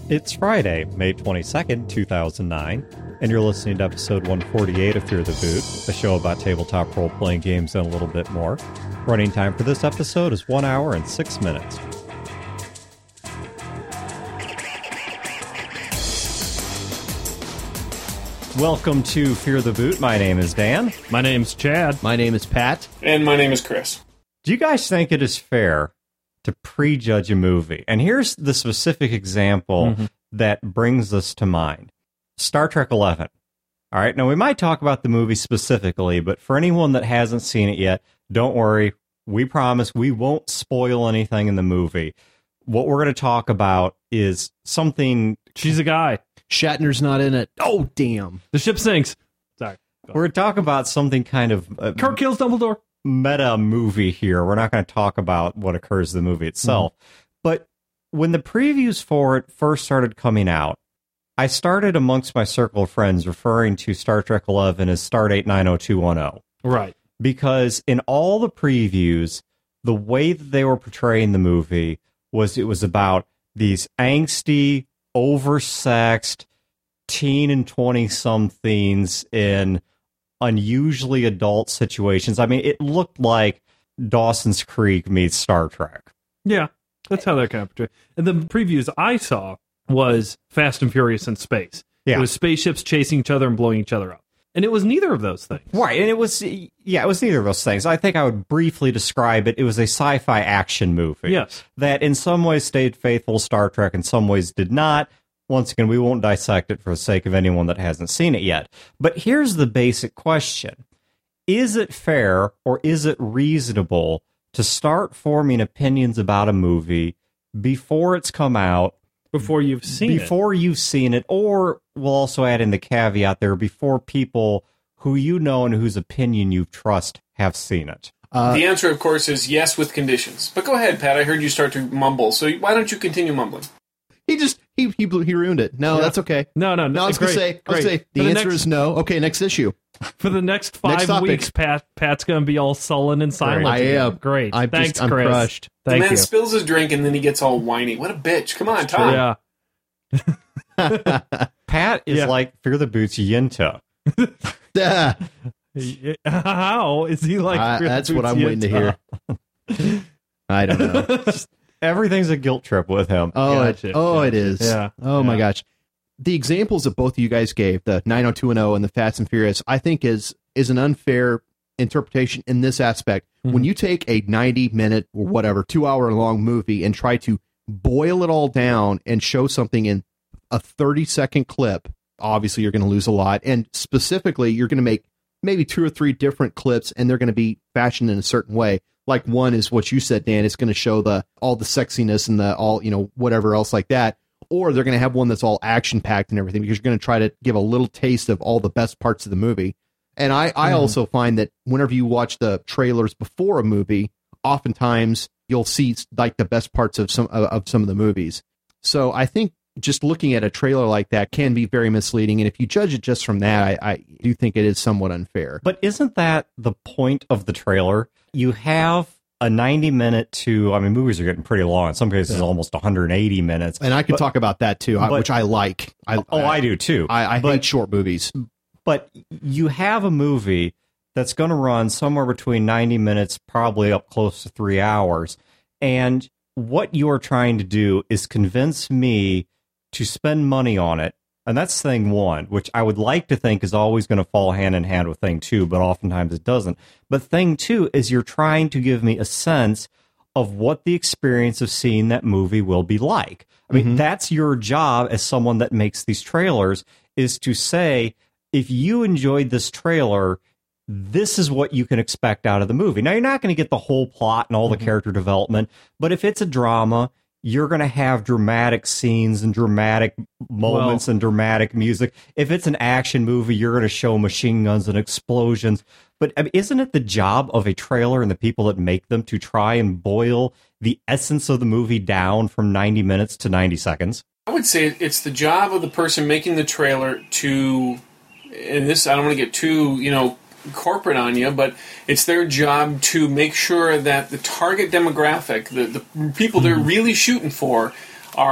It's Friday, May 22nd, 2009, and you're listening to episode 148 of Fear the Boot, a show about tabletop role-playing games and a little bit more. Running time for this episode is 1 hour and 6 minutes. Welcome to Fear the Boot. My name is Dan. My name's Chad. My name is Pat. And my name is Chris. Do you guys think it is fair to prejudge a movie? And here's the specific example that brings us to mind. Star Trek 11. All right, now we might talk about the movie specifically, but for anyone that hasn't seen it yet, don't worry. We promise we won't spoil anything in the movie. What we're going to talk about is something... She's a guy. Shatner's not in it. Oh, damn. The ship sinks. Sorry. We're going to talk about something kind of... Kirk kills Dumbledore. Meta movie here. We're not going to talk about what occurs in the movie itself. But when the previews for it first started coming out, I started amongst my circle of friends referring to Star Trek 11 as Stardate 90210. Right. Because in all the previews, the way that they were portraying the movie was it was about these angsty, oversexed teen and 20-somethings in unusually adult situations. I mean, it looked like Dawson's Creek meets Star Trek. Yeah, that's how they're kind of portrayed. And the previews I saw was Fast and Furious in space. Yeah. It was spaceships chasing each other and blowing each other up. And it was neither of those things. Right, and it was neither of those things. I think I would briefly describe it. It was a sci-fi action movie. Yes. That in some ways stayed faithful to Star Trek, in some ways did not. Once again, we won't dissect it for the sake of anyone that hasn't seen it yet. But here's the basic question. Is it fair or is it reasonable to start forming opinions about a movie before it's come out? Before you've seen it. Or we'll also add in the caveat there, before people who you know and whose opinion you trust have seen it. The answer, of course, is yes with conditions. But go ahead, Pat. I heard you start to mumble, so why don't you continue mumbling? He ruined it. No, that's okay. No. I was going to say, the answer is no. Okay, next issue. For the next 5 weeks, Pat's going to be all sullen and silent. I am. Great. Thanks, I'm Chris. crushed. The man you. spills his drink and then he gets all whiny. What a bitch. Come on, Tom. Yeah. Pat is like Fear the Boot's Yinta. How is he like? That's what I'm waiting to hear. I don't know. Everything's a guilt trip with him. It is. Yeah. Oh my gosh. The examples that both of you guys gave, the 90210 and the Fast and Furious, I think is an unfair interpretation in this aspect. When you take a 90-minute or whatever, 2-hour-long movie and try to boil it all down and show something in a 30-second clip, obviously you're going to lose a lot. And specifically, you're going to make maybe 2 or 3 different clips, and they're going to be fashioned in a certain way. Like one is what you said, Dan. It's going to show all the sexiness and whatever else like that. Or they're going to have one that's all action-packed and everything, because you're going to try to give a little taste of all the best parts of the movie. And I also find that whenever you watch the trailers before a movie, oftentimes you'll see like the best parts of some of the movies. So I think just looking at a trailer like that can be very misleading. And if you judge it just from that, I do think it is somewhat unfair. But isn't that the point of the trailer? You have a 90-minute movies are getting pretty long. In some cases, almost 180 minutes. And I could talk about that too, which I like. I do too. I hate short movies. But you have a movie that's going to run somewhere between 90 minutes, probably up close to 3 hours. And what you're trying to do is convince me to spend money on it. And that's thing one, which I would like to think is always going to fall hand in hand with thing two, but oftentimes it doesn't. But thing two is you're trying to give me a sense of what the experience of seeing that movie will be like. I mean, that's your job as someone that makes these trailers, is to say, if you enjoyed this trailer, this is what you can expect out of the movie. Now, you're not going to get the whole plot and all the character development, but if it's a drama, you're going to have dramatic scenes and dramatic moments and dramatic music. If it's an action movie, you're going to show machine guns and explosions. But I mean, isn't it the job of a trailer and the people that make them to try and boil the essence of the movie down from 90 minutes to 90 seconds? I would say it's the job of the person making the trailer to, and this, I don't want to get too, corporate on you, but it's their job to make sure that the target demographic, the people they're really shooting for, are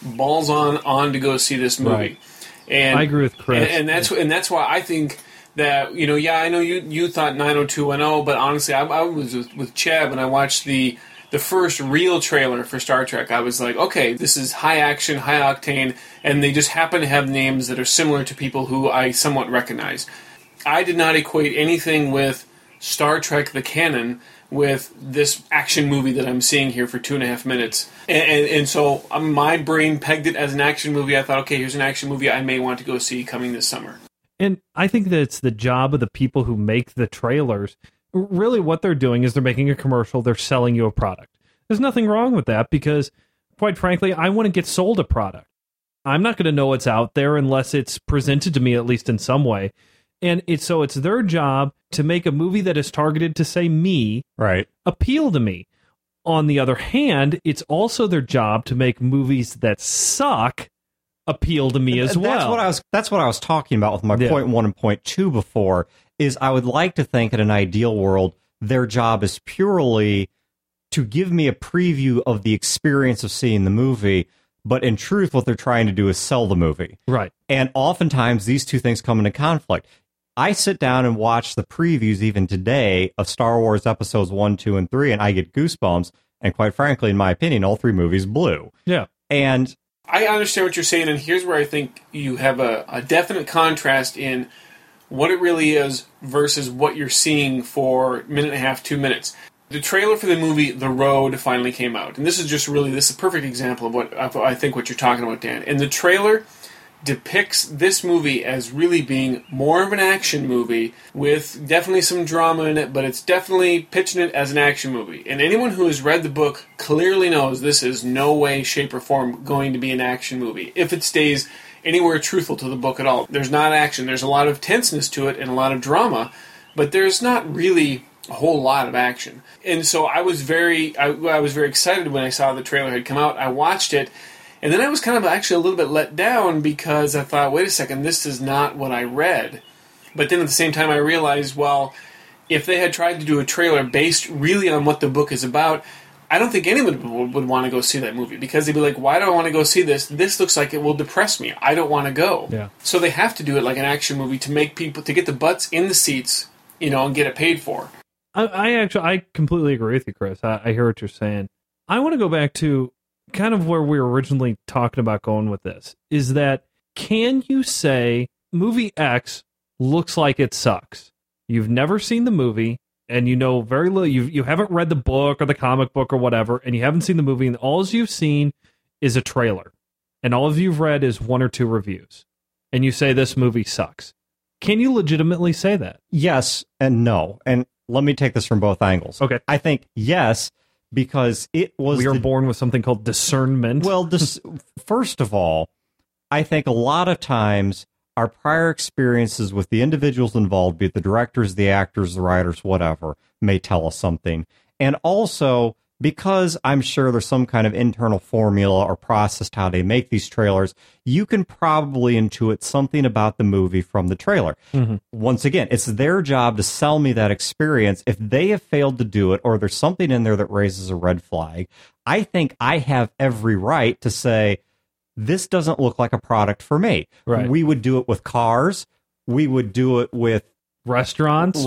balls on to go see this movie. Right. And I agree with Chris. And that's why I think that, you know, yeah, I know you thought 90210, but honestly, I was with Chad when I watched the first real trailer for Star Trek. I was like, okay, this is high action, high octane, and they just happen to have names that are similar to people who I somewhat recognize. I did not equate anything with Star Trek the canon with this action movie that I'm seeing here for 2.5 minutes. And so my brain pegged it as an action movie. I thought, okay, here's an action movie I may want to go see coming this summer. And I think that it's the job of the people who make the trailers. Really what they're doing is they're making a commercial, they're selling you a product. There's nothing wrong with that because, quite frankly, I want to get sold a product. I'm not going to know what's out there unless it's presented to me, at least in some way. And it's their job to make a movie that is targeted to, say, me, Right. appeal to me. On the other hand, it's also their job to make movies that suck appeal to me as well. That's what I was talking about with my Yeah. point 1 and point 2 before, is I would like to think in an ideal world, their job is purely to give me a preview of the experience of seeing the movie, but in truth, what they're trying to do is sell the movie. Right. And oftentimes, these two things come into conflict. I sit down and watch the previews even today of Star Wars episodes 1, 2, and 3, and I get goosebumps. And quite frankly, in my opinion, all 3 movies blew. Yeah. And I understand what you're saying, and here's where I think you have a definite contrast in what it really is versus what you're seeing for a minute and a half, 2 minutes. The trailer for the movie The Road finally came out, and this is a perfect example of what I think what you're talking about, Dan. And the trailer depicts this movie as really being more of an action movie with definitely some drama in it, but it's definitely pitching it as an action movie. And anyone who has read the book clearly knows this is no way, shape, or form going to be an action movie. If it stays anywhere truthful to the book at all. There's not action. There's a lot of tenseness to it and a lot of drama, but there's not really a whole lot of action. And so I was very excited when I saw the trailer had come out. I watched it, and then I was kind of actually a little bit let down because I thought, wait a second, this is not what I read. But then at the same time I realized, well, if they had tried to do a trailer based really on what the book is about, I don't think anyone would want to go see that movie because they'd be like, why do I want to go see this? This looks like it will depress me. I don't want to go. Yeah. So they have to do it like an action movie to make people, to get the butts in the seats, and get it paid for. I completely agree with you, Chris. I hear what you're saying. I want to go back to kind of where we were originally talking about going with this, is that can you say movie X looks like it sucks? You've never seen the movie, and you know very little. You haven't read the book or the comic book or whatever, and you haven't seen the movie, and all you've seen is a trailer, and all you've read is 1 or 2 reviews, and you say this movie sucks. Can you legitimately say that? yes and no. And let me take this from both angles. Okay. I think yes, because it was We are born with something called discernment. Well, first of all, I think a lot of times our prior experiences with the individuals involved, be it the directors, the actors, the writers, whatever, may tell us something. And also, because I'm sure there's some kind of internal formula or process to how they make these trailers, you can probably intuit something about the movie from the trailer. Mm-hmm. Once again, it's their job to sell me that experience. If they have failed to do it, or there's something in there that raises a red flag, I think I have every right to say, this doesn't look like a product for me. Right. We would do it with cars. We would do it with restaurants,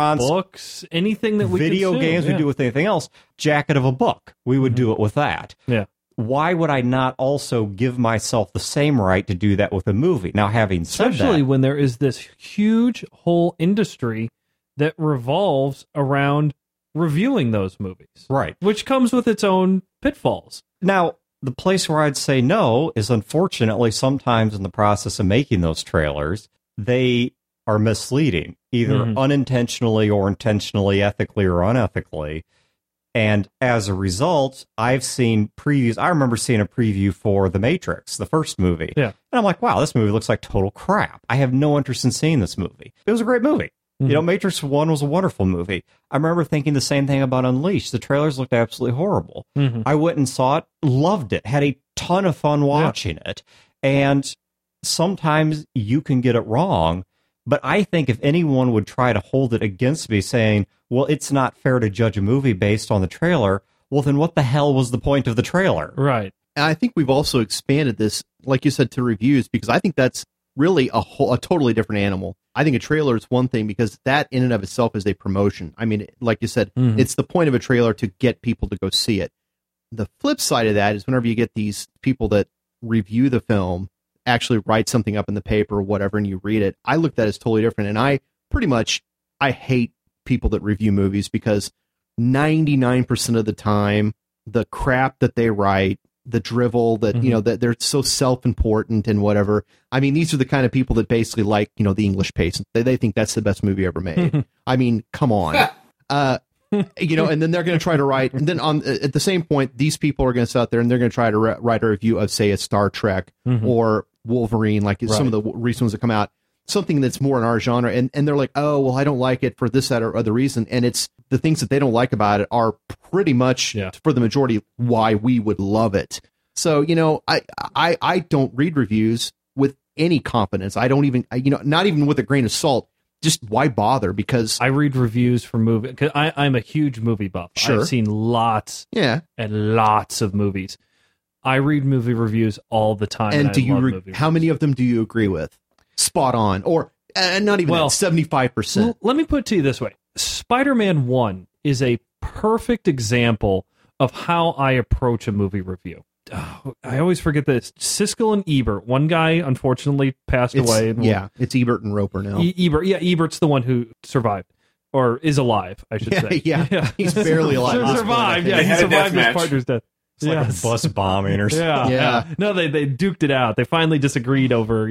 books, anything that we video consume. games. Yeah. We do it with anything else. Jacket of a book. We would do it with that. Yeah. Why would I not also give myself the same right to do that with a movie? Now, having said Especially that, when there is this huge whole industry that revolves around reviewing those movies, right? Which comes with its own pitfalls. Now, the place where I'd say no is, unfortunately, sometimes in the process of making those trailers, they are misleading, either unintentionally or intentionally, ethically or unethically. And as a result, I've seen previews. I remember seeing a preview for The Matrix, the first movie. Yeah. And I'm like, wow, this movie looks like total crap. I have no interest in seeing this movie. It was a great movie. Matrix 1 was a wonderful movie. I remember thinking the same thing about Unleashed. The trailers looked absolutely horrible. I went and saw it, loved it, had a ton of fun watching it. And sometimes you can get it wrong. But I think if anyone would try to hold it against me saying, well, it's not fair to judge a movie based on the trailer, well, then what the hell was the point of the trailer? Right. And I think we've also expanded this, like you said, to reviews, because I think that's really a totally different animal. I think a trailer is one thing because that in and of itself is a promotion. I mean, like you said, it's the point of a trailer to get people to go see it. The flip side of that is whenever you get these people that review the film, actually write something up in the paper or whatever, and you read it, I look at that as totally different. And I hate people that review movies because 99% of the time, the crap that they write, the drivel that, that they're so self-important and whatever. I mean, these are the kind of people that basically like, the English Patient. They think that's the best movie ever made. I mean, come on. And then they're going to try to write, and then at the same point, these people are going to sit out there and they're going to try to write a review of, say, a Star Trek or Wolverine, like some of the recent ones that come out, something that's more in our genre. And they're like, oh, well, I don't like it for this, that, or other reason. And it's the things that they don't like about it are pretty much, for the majority, why we would love it. So, I don't read reviews with any confidence. I don't even, not even with a grain of salt. Just why bother? Because I read reviews for movies. Because I'm a huge movie buff. Sure. I've seen lots and lots of movies. I read movie reviews all the time. And do you? How many reviews. Of them do you agree with? Spot on, or not even 75%. Let me put it to you this way: Spider-Man 1 is a perfect example of how I approach a movie review. I always forget this. Siskel and Ebert. One guy unfortunately passed away. It's Ebert and Roper now. Ebert's the one who survived, or is alive, I should say. Yeah, he's barely alive. Survived. Yeah, he survived his partner's death. It's like a bus bombing or something. Yeah. No, they duked it out. They finally disagreed over,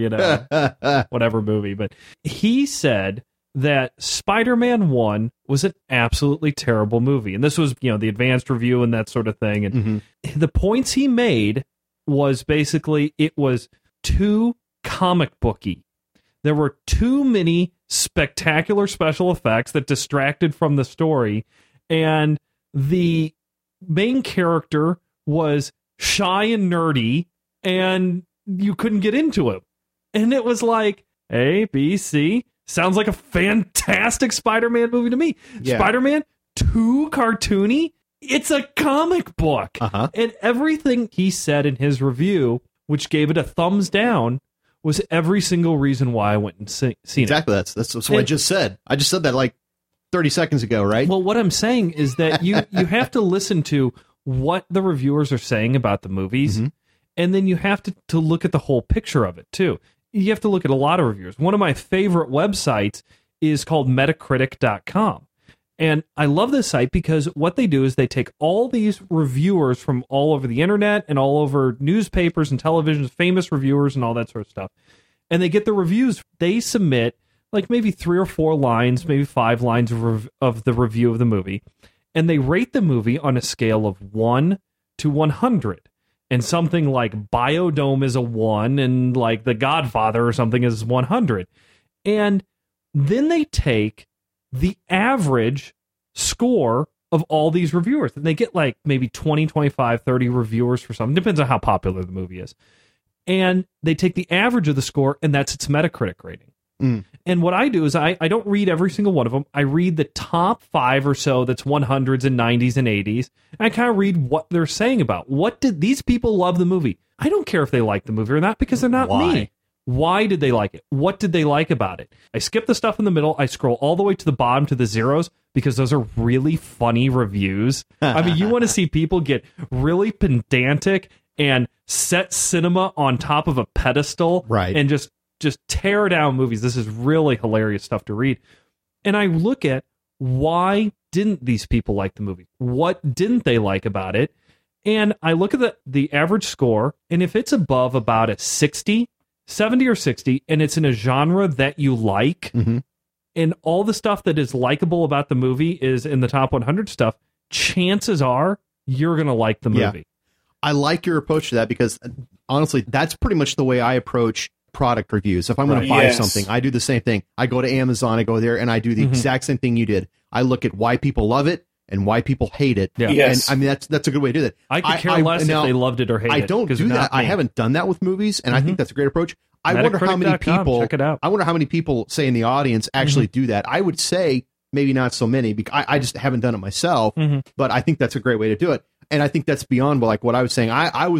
whatever movie. But he said that Spider-Man 1 was an absolutely terrible movie. And this was, the advanced review and that sort of thing. And the points he made was basically it was too comic booky. There were too many spectacular special effects that distracted from the story. And the main character was shy and nerdy, and you couldn't get into it. And it was like, A, B, C, sounds like a fantastic Spider-Man movie to me. Yeah. Spider-Man, too cartoony? It's a comic book. And everything he said in his review, which gave it a thumbs down, was every single reason why I went and seen it. Exactly. That's what I just said. I just said that like 30 seconds ago, right? Well, what I'm saying is that you have to listen to what the reviewers are saying about the movies, and then you have to look at the whole picture of it, too. You have to look at a lot of reviewers. One of my favorite websites is called Metacritic.com. And I love this site because what they do is they take all these reviewers from all over the internet and all over newspapers and television, famous reviewers and all that sort of stuff, and they get the reviews. They submit like maybe 3 or 4 lines, maybe 5 lines of the review of the movie, and they rate the movie on a scale of 1 to 100. And something like Biodome is a 1, and like The Godfather or something is 100. And then they take the average score of all these reviewers, and they get like maybe 20, 25, 30 reviewers for something. Depends on how popular the movie is. And they take the average of the score, and that's its Metacritic rating. And what I do is I don't read every single one of them. I read the top 5 or so that's 100s and 90s and 80s. And I kind of read what they're saying about. What did these people love the movie? I don't care if they like the movie or not because they're not me. Why did they like it? What did they like about it? I skip the stuff in the middle. I scroll all the way to the bottom to the zeros because those are really funny reviews. I mean, you want to see people get really pedantic and set cinema on top of a pedestal, right? And just tear down movies. This is really hilarious stuff to read. And I look at why didn't these people like the movie? What didn't they like about it? And I look at the average score, and if it's above about a 70 or 60, and it's in a genre that you like, and all the stuff that is likable about the movie is in the top 100 stuff, chances are you're going to like the movie. Yeah. I like your approach to that because, honestly, that's pretty much the way I approach product reviews. If I'm going to buy something, I do the same thing. I go to Amazon, I go there, and I do the exact same thing you did. I look at why people love it and why people hate it. Yeah. And I mean, that's a good way to do that. I could care less if they loved it or hated it. I don't do that. I haven't done that with movies, and I think that's a great approach. I wonder how many people. Check it out. I wonder how many people, say in the audience, actually do that. I would say maybe not so many because I just haven't done it myself. But I think that's a great way to do it, and I think that's beyond like what I was saying. I was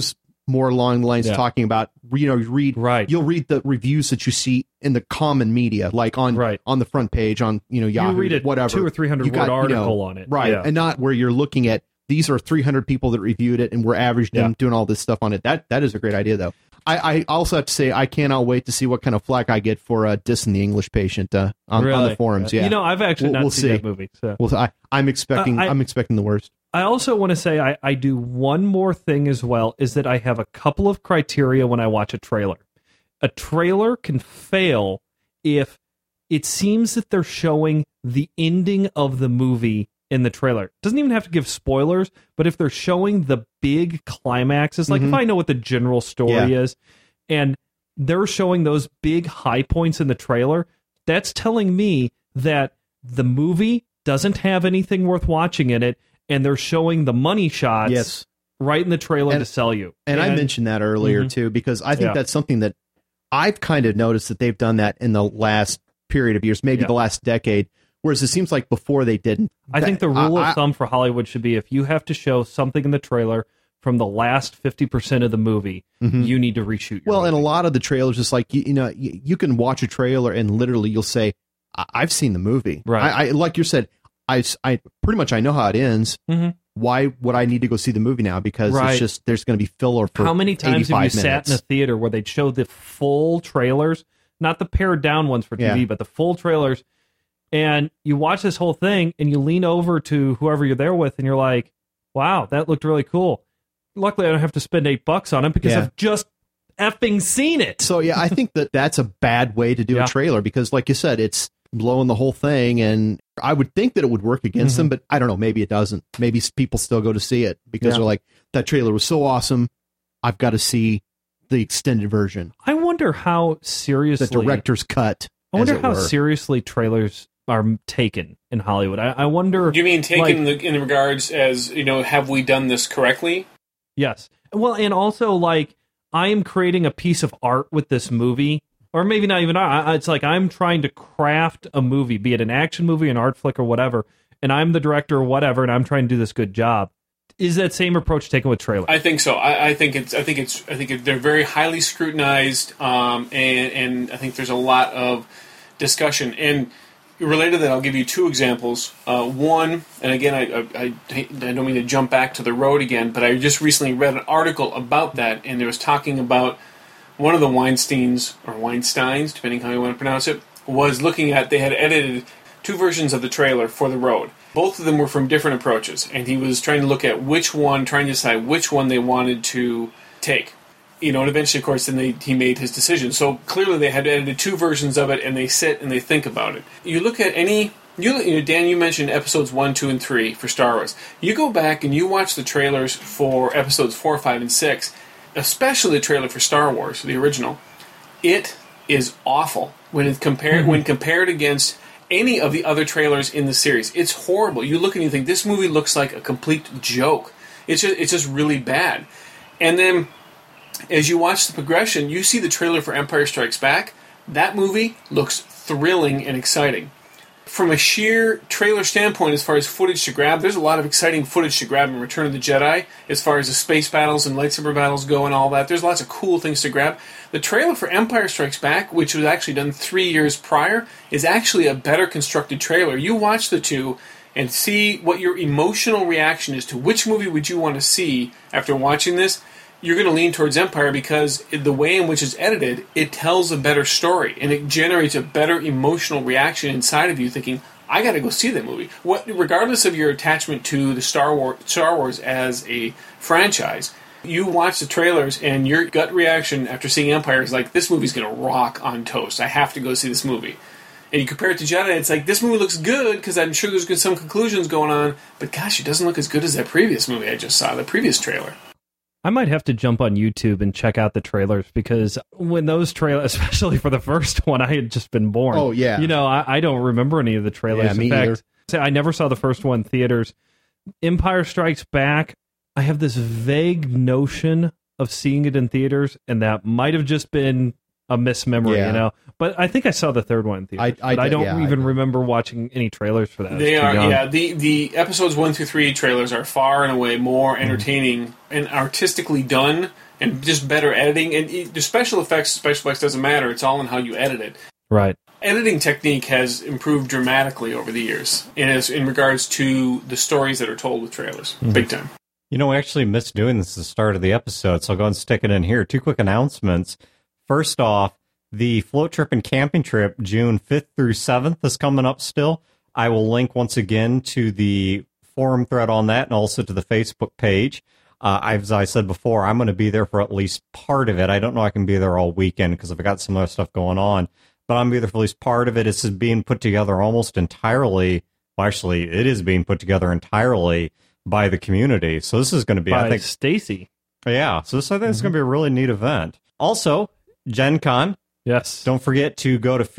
more along the lines of talking about, you read, you'll read the reviews that you see in the common media, like on the front page on, Yahoo, you read a whatever. 200 or 300 word article on it. Right. Yeah. And not where you're looking at, these are 300 people that reviewed it and we're averaged them doing all this stuff on it. That is a great idea, though. I also have to say, I cannot wait to see what kind of flack I get for dissing The English Patient on the forums. Yeah. I've actually not seen that movie. So. Well, I'm expecting the worst. I also want to say I do one more thing as well, is that I have a couple of criteria when I watch a trailer. A trailer can fail if it seems that they're showing the ending of the movie in the trailer. It doesn't even have to give spoilers, but if they're showing the big climaxes, like if I know what the general story is, and they're showing those big high points in the trailer, that's telling me that the movie doesn't have anything worth watching in it, and they're showing the money shots right in the trailer to sell you. And I mentioned that earlier, too, because I think that's something that I've kind of noticed that they've done that in the last period of years, maybe the last decade, whereas it seems like before they didn't. I think the rule of thumb for Hollywood should be, if you have to show something in the trailer from the last 50% of the movie, you need to reshoot your movie. And a lot of the trailers, just like, you can watch a trailer and literally you'll say, I've seen the movie. Right. I like you said, I pretty much I know how it ends. Why would I need to go see the movie now? Because it's just, there's going to be filler for How many times have you sat in a minutes. theater where they'd show the full trailers, not the pared down ones for TV, but the full trailers, and you watch this whole thing and you lean over to whoever you're there with and you're like, wow, that looked really cool. Luckily, I don't have to spend $8 on it because I've just effing seen it. So, I think that's a bad way to do a trailer because, like you said, it's blowing the whole thing, and I would think that it would work against them, but I don't know, maybe it doesn't. Maybe people still go to see it because they're like, that trailer was so awesome, I've got to see the extended version. I wonder how seriously... The director's cut. I wonder how seriously trailers are taken in Hollywood. I wonder... Do you mean taken in regards as, have we done this correctly? Yes. Well, and also, like, I am creating a piece of art with this movie, or maybe not even art. It's like I'm trying to craft a movie, be it an action movie, an art flick, or whatever, and I'm the director or whatever, and I'm trying to do this good job. Is that same approach taken with trailers? I think so. I think they're very highly scrutinized, and I think there's a lot of discussion. And related to that, I'll give you two examples. One, and again, I don't mean to jump back to the road again, but I just recently read an article about that, and it was talking about one of the Weinsteins, depending how you want to pronounce it, was looking at, they had edited two versions of the trailer for The Road. Both of them were from different approaches, and he was trying to look at trying to decide which one they wanted to take. And eventually, of course, then he made his decision. So clearly they had edited two versions of it, and they sit and they think about it. You look at Dan, you mentioned episodes 1, 2, and 3 for Star Wars. You go back and you watch the trailers for episodes 4, 5, and 6, especially the trailer for Star Wars, the original. It is awful when compared against any of the other trailers in the series. It's horrible. You look and you think, this movie looks like a complete joke. It's just really bad. And then, as you watch the progression, you see the trailer for Empire Strikes Back. That movie looks thrilling and exciting. From a sheer trailer standpoint, as far as footage to grab, there's a lot of exciting footage to grab in Return of the Jedi, as far as the space battles and lightsaber battles go and all that. There's lots of cool things to grab. The trailer for Empire Strikes Back, which was actually done 3 years prior, is actually a better constructed trailer. You watch the two and see what your emotional reaction is to which movie would you want to see after watching this. You're going to lean towards Empire because the way in which it's edited, it tells a better story, and it generates a better emotional reaction inside of you thinking, I got to go see that movie. Regardless of your attachment to the Star Wars as a franchise, you watch the trailers and your gut reaction after seeing Empire is like, this movie's going to rock on toast. I have to go see this movie. And you compare it to Jedi, it's like, this movie looks good because I'm sure there's some conclusions going on, but gosh, it doesn't look as good as that previous movie I just saw, the previous trailer. I might have to jump on YouTube and check out the trailers because when those trailers, especially for the first one, I had just been born. Oh, yeah. I don't remember any of the trailers. Yeah, me either. I never saw the first one in theaters. Empire Strikes Back, I have this vague notion of seeing it in theaters, and that might have just been a mismemory, Yeah. you know. But I think I saw the third one in theaters. I but I did, don't yeah, I even did. remember watching any trailers for that. I was They too are, young. yeah. The episodes 1 through 3 trailers are far and away more entertaining and artistically done, and just better editing. And the special effects doesn't matter. It's all in how you edit it. Right. Editing technique has improved dramatically over the years, and as in regards to the stories that are told with trailers, big time. You know, we actually missed doing this at the start of the episode, so I'll go and stick it in here. 2 quick announcements. First off, the Float Trip and Camping Trip, June 5th through 7th, is coming up still. I will link once again to the forum thread on that and also to the Facebook page. As I said before, I'm going to be there for at least part of it. I don't know I can be there all weekend because I've got some other stuff going on, but I'm going to be there for at least part of it. This is being put together almost entirely. Well, actually, it is being put together entirely by the community. So this is going to be, By I think, Stacy. yeah. So this, I think, is going to be a really neat event. Also, Gen Con. Yes. Don't forget to go to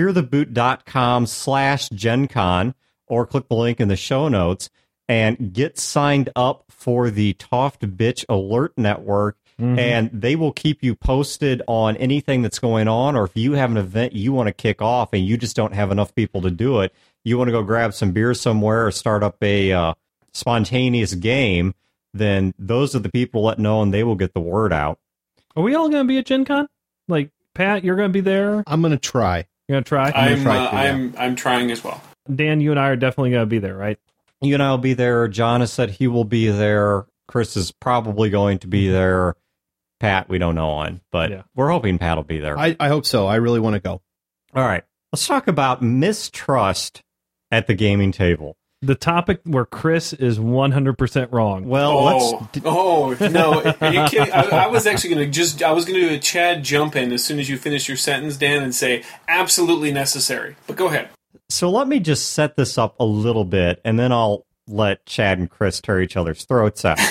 feartheboot.com/GenCon or click the link in the show notes and get signed up for the Toft Bitch Alert Network. And they will keep you posted on anything that's going on, or if you have an event you want to kick off and you just don't have enough people to do it, you want to go grab some beer somewhere or start up a spontaneous game, then those are the people that know and they will get the word out. Are we all going to be at Gen Con? Like, Pat, you're going to be there? I'm going to try. You're going to try? I'm trying as well. Dan, you and I are definitely going to be there, right? You and I will be there. John has said he will be there. Chris is probably going to be there. Pat, we don't know on, but Yeah. we're hoping Pat will be there. I hope so. I really want to go. All right. Let's talk about mistrust at the gaming table. The topic where Chris is 100% wrong. Well, let's. No! Are you kidding? I was actually going to I was going to do a Chad jump in as soon as you finish your sentence, Dan, and say absolutely necessary. But go ahead. So let me just set this up a little bit, and then I'll let Chad and Chris tear each other's throats out.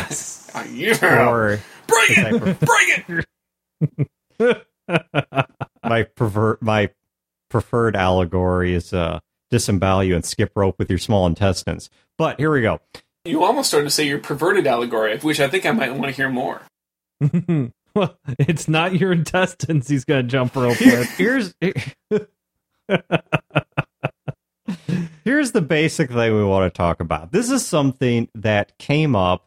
Yeah. Or Bring it! my preferred allegory is disembowel you and skip rope with your small intestines. But here we go. You almost started to say your perverted allegory, which I think I might want to hear more. Well, it's not your intestines he's going to jump rope with. Here's the basic thing we want to talk about. This is something that came up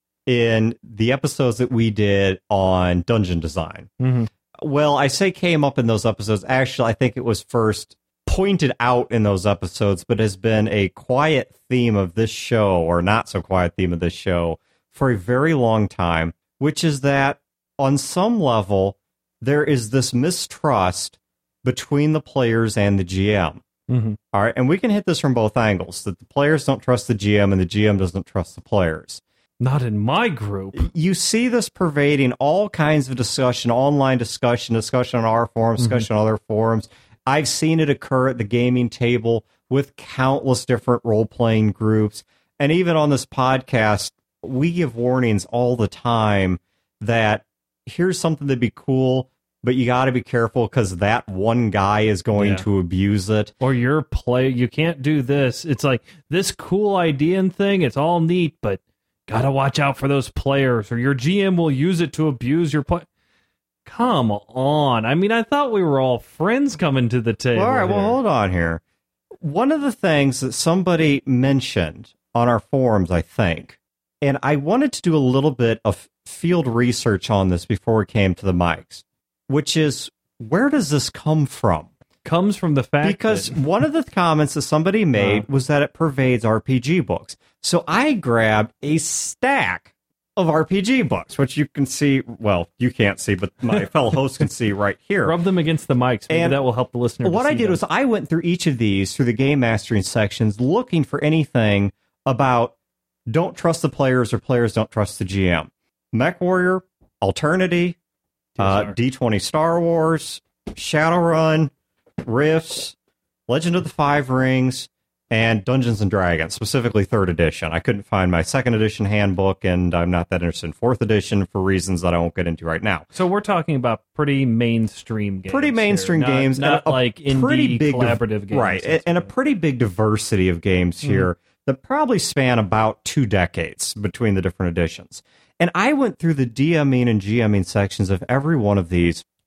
in the episodes that we did on dungeon design. Well, I say came up in those episodes. Actually, I think it was first pointed out in those episodes, but has been a quiet theme of this show, or not so quiet theme of this show, for a very long time, which is that on some level, there is this mistrust between the players and the GM. All right, and we can hit this from both angles, that the players don't trust the GM and the GM doesn't trust the players. Not in my group. You see this pervading all kinds of discussion, online discussion on our forums, discussion on other forums. I've seen it occur at the gaming table with countless different role-playing groups. And even on this podcast, we give warnings all the time that here's something that'd be cool, but you got to be careful because that one guy is going to abuse it. Or your play, you can't do this. It's like this cool idea and thing, it's all neat, but gotta watch out for those players, or your GM will use it to abuse your play. Come on. I mean, I thought we were all friends coming to the table. All right, well, here. hold on here. One of the things that somebody mentioned on our forums, I think, and I wanted to do a little bit of field research on this before we came to the mics, which is, where does this come from? Comes from the fact Because that, one of the comments that somebody made was that it pervades RPG books. So I grabbed a stack of RPG books, which you can see, well, you can't see, but my fellow host can see right here. rub them against the mics. Maybe And that will help the listener. What to I see did them. was I went through each of these through the game mastering sections looking for anything about don't trust the players or players don't trust the GM. Mech Warrior, Alternity, D20 Star Wars, Shadowrun, Rifts, Legend of the Five Rings, and Dungeons and Dragons, specifically 3rd edition. I couldn't find my 2nd edition handbook, and I'm not that interested in 4th edition for reasons that I won't get into right now. So we're talking about pretty mainstream games. Pretty mainstream here. games. Not and a like indie pretty big collaborative games. Right, and a pretty big diversity of games here that probably span about 2 decades between the different editions. And I went through the DMing and GMing sections of every one of these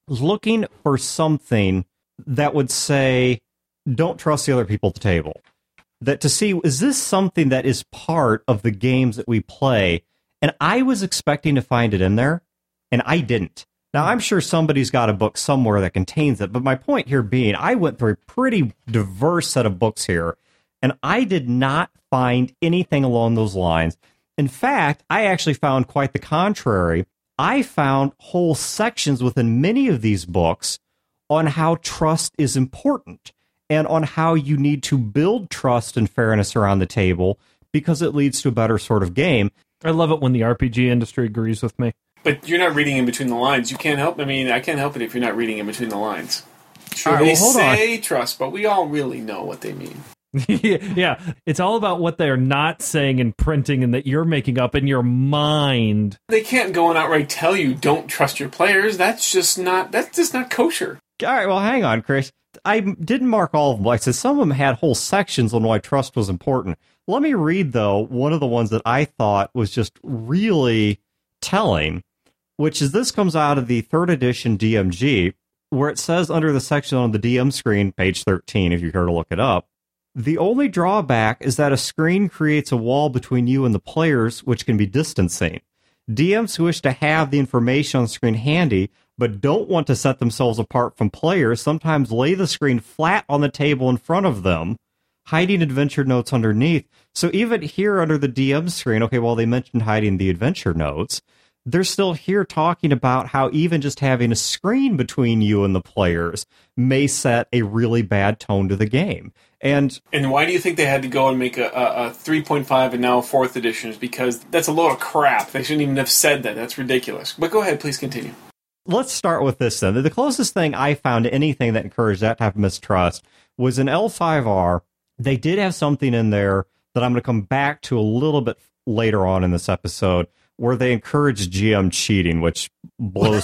looking for something that would say, don't trust the other people at the table. That to see, is this something that is part of the games that we play? And I was expecting to find it in there, and I didn't. Now, I'm sure somebody's got a book somewhere that contains it, but my point here being, I went through a pretty diverse set of books here, and I did not find anything along those lines. In fact, I actually found quite the contrary. I found whole sections within many of these books on how trust is important and on how you need to build trust and fairness around the table because it leads to a better sort of game. I love it when the RPG industry agrees with me. But you're not reading in between the lines. You can't help. I mean, I can't help it if you're not reading in between the lines. Sure, right, they well, hold say trust, but we all really know what they mean. Yeah, it's all about what they're not saying and printing and that you're making up in your mind. They can't go and outright tell you don't trust your players. That's just not kosher. All right, well, hang on, Chris. I didn't mark all of them. Like I said, some of them had whole sections on why trust was important. Let me read, though, one of the ones that I thought was just really telling, which is this comes out of the 3rd edition DMG, where it says under the section on the DM screen, page 13, if you care to look it up, the only drawback is that a screen creates a wall between you and the players, which can be distancing. DMs who wish to have the information on the screen handy, but don't want to set themselves apart from players, sometimes lay the screen flat on the table in front of them, hiding adventure notes underneath. So even here under the DM screen, okay, well, they mentioned hiding the adventure notes, they're still here talking about how even just having a screen between you and the players may set a really bad tone to the game. And why do you think they had to go and make a 3.5 and now a 4th edition? Because that's a load of crap. They shouldn't even have said that. That's ridiculous. But go ahead, please continue. Let's start with this then. The closest thing I found to anything that encouraged that type of mistrust was in L5R. They did have something in there that I'm going to come back to a little bit later on in this episode, where they encourage GM cheating, which blows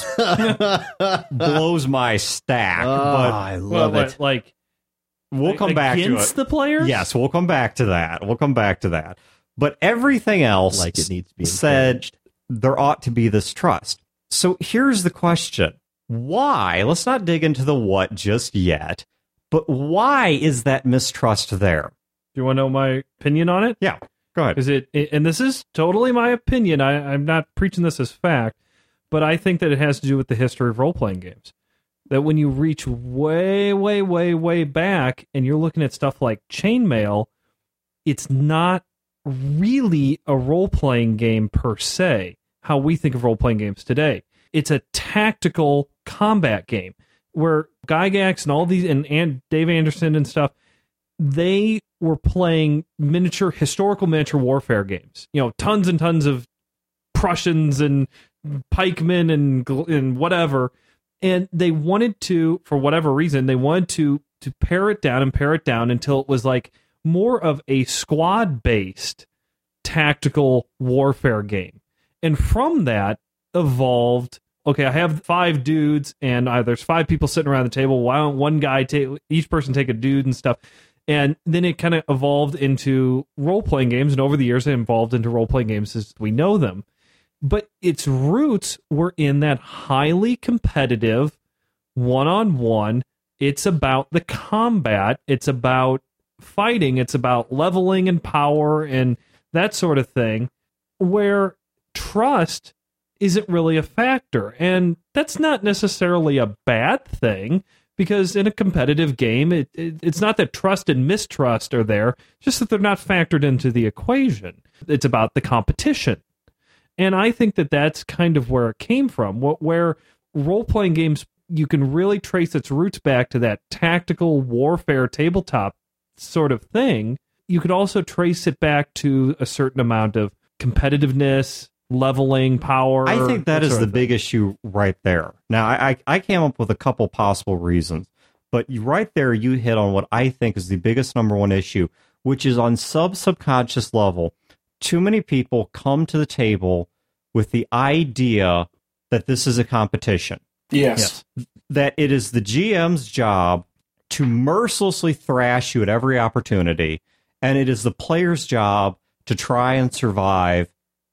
my stack. But I love it. Like, we'll come back to it. Against the players? Yes, we'll come back to that. But everything else Like it needs to be said encouraged. there ought to be this trust. So here's the question. Why? Let's not dig into the what just yet, but why is that mistrust there? Do you want to know my opinion on it? Yeah, go ahead. Is it, and this is totally my opinion. I'm not preaching this as fact, but I think that it has to do with the history of role-playing games. That when you reach way, way, way, way back and you're looking at stuff like Chainmail, it's not really a role-playing game per se, how we think of role-playing games today. It's a tactical combat game where Gygax and all these, and Dave Anderson and stuff, they were playing historical miniature warfare games. You know, tons and tons of Prussians and pikemen and whatever. And they wanted to, for whatever reason, they wanted to pare it down until it was like more of a squad-based tactical warfare game. And from that evolved, okay, I have 5 dudes, and there's 5 people sitting around the table. Why don't one guy each person take a dude and stuff? And then it kind of evolved into role-playing games, and over the years it evolved into role-playing games as we know them. But its roots were in that highly competitive one-on-one. It's about the combat. It's about fighting. It's about leveling and power and that sort of thing, where trust isn't really a factor. And that's not necessarily a bad thing, because in a competitive game, it's not that trust and mistrust are there, just that they're not factored into the equation. It's about the competition. And I think that that's kind of where it came from, where role-playing games, you can really trace its roots back to that tactical warfare tabletop sort of thing. You could also trace it back to a certain amount of competitiveness, leveling, power. I think that is the big issue right there. Now, I came up with a couple possible reasons, but right there you hit on what I think is the biggest number one issue, which is on subconscious level. Too many people come to the table with the idea that this is a competition. Yes. That it is the GM's job to mercilessly thrash you at every opportunity, and it is the player's job to try and survive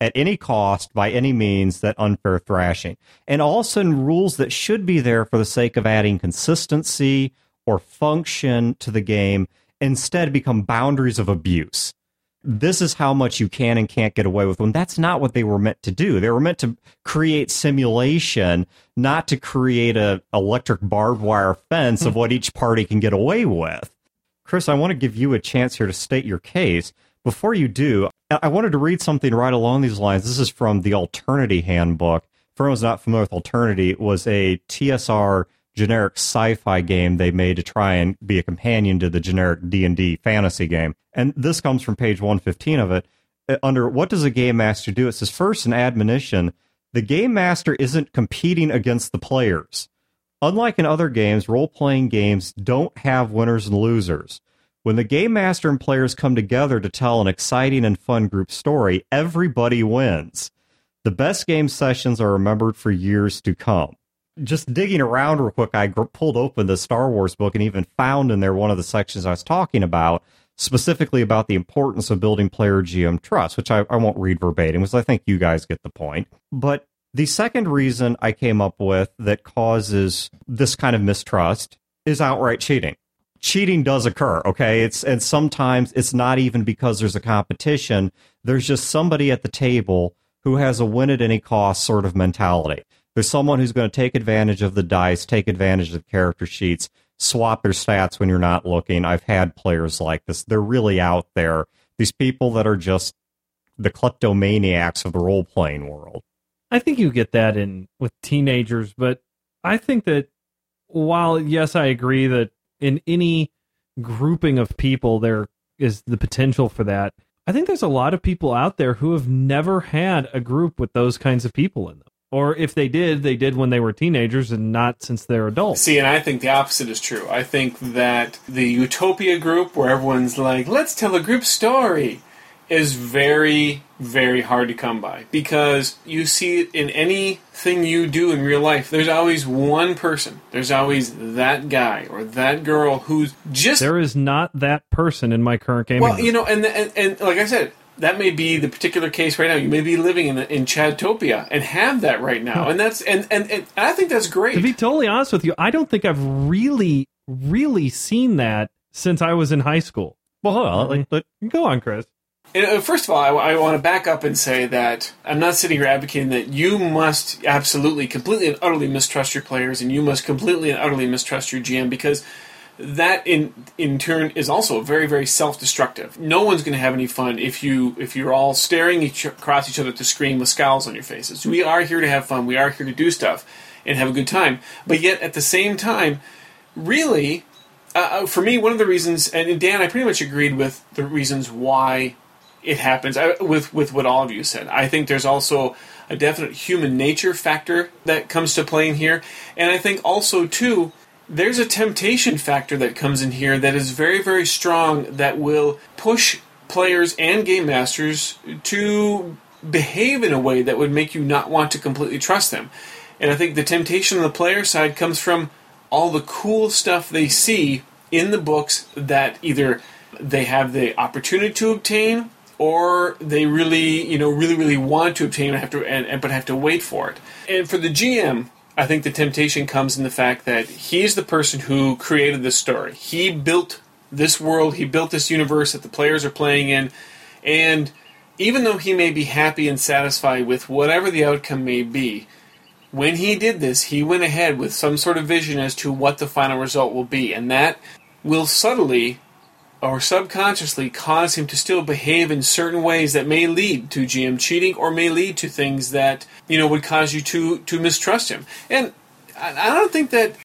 at any cost, by any means, that unfair thrashing. And also rules that should be there for the sake of adding consistency or function to the game instead become boundaries of abuse. This is how much you can and can't get away with when that's not what they were meant to do. They were meant to create simulation, not to create a electric barbed wire fence of what each party can get away with. Chris, I want to give you a chance here to state your case. Before you do, I wanted to read something right along these lines. This is from the Alternity Handbook. For anyone who's not familiar with Alternity, it was a TSR generic sci-fi game they made to try and be a companion to the generic D&D fantasy game. And this comes from page 115 of it. Under what does a game master do? It says, first, an admonition. The game master isn't competing against the players. Unlike in other games, role-playing games don't have winners and losers. When the game master and players come together to tell an exciting and fun group story, everybody wins. The best game sessions are remembered for years to come. Just digging around real quick, I pulled open the Star Wars book and even found in there one of the sections I was talking about, specifically about the importance of building player GM trust, which I won't read verbatim, because I think you guys get the point. But the second reason I came up with that causes this kind of mistrust is outright cheating. Cheating does occur, okay? And sometimes it's not even because there's a competition. There's just somebody at the table who has a win at any cost sort of mentality. There's someone who's going to take advantage of the dice, take advantage of the character sheets, swap their stats when you're not looking. I've had players like this. They're really out there. These people that are just the kleptomaniacs of the role-playing world. I think you get that with teenagers, but I think that while, yes, I agree that in any grouping of people there is the potential for that, I think there's a lot of people out there who have never had a group with those kinds of people in them. Or if they did when they were teenagers and not since they're adults. See, and I think the opposite is true. I think that the Utopia group, where everyone's like, let's tell a group story, is very, very hard to come by. Because you see it in anything you do in real life. There's always one person. There's always that guy or that girl who's just... There is not that person in my current game. Well, and like I said, that may be the particular case right now. You may be living in Chadtopia and have that right now, and that's and I think that's great. To be totally honest with you, I don't think I've really seen that since I was in high school. Well, hold on. Go on, Chris. And first of all, I want to back up and say that I'm not sitting here advocating that you must absolutely, completely and utterly mistrust your players, and you must completely and utterly mistrust your GM, because that in turn is also very, very self-destructive. No one's going to have any fun if you're all staring across each other at the screen with scowls on your faces. We are here to have fun. We are here to do stuff and have a good time. But yet, at the same time, really, for me, one of the reasons, and Dan, I pretty much agreed with the reasons why it happens with what all of you said. I think there's also a definite human nature factor that comes to play in here. And I think also, too, there's a temptation factor that comes in here that is very, very strong, that will push players and game masters to behave in a way that would make you not want to completely trust them. And I think the temptation on the player side comes from all the cool stuff they see in the books that either they have the opportunity to obtain, or they really, really want to obtain but have to wait for it. And for the GM, I think the temptation comes in the fact that he's the person who created this story. He built this world, he built this universe that the players are playing in, and even though he may be happy and satisfied with whatever the outcome may be, when he did this, he went ahead with some sort of vision as to what the final result will be, and that will subtly or subconsciously cause him to still behave in certain ways that may lead to GM cheating, or may lead to things that, would cause you to mistrust him. And I don't think that...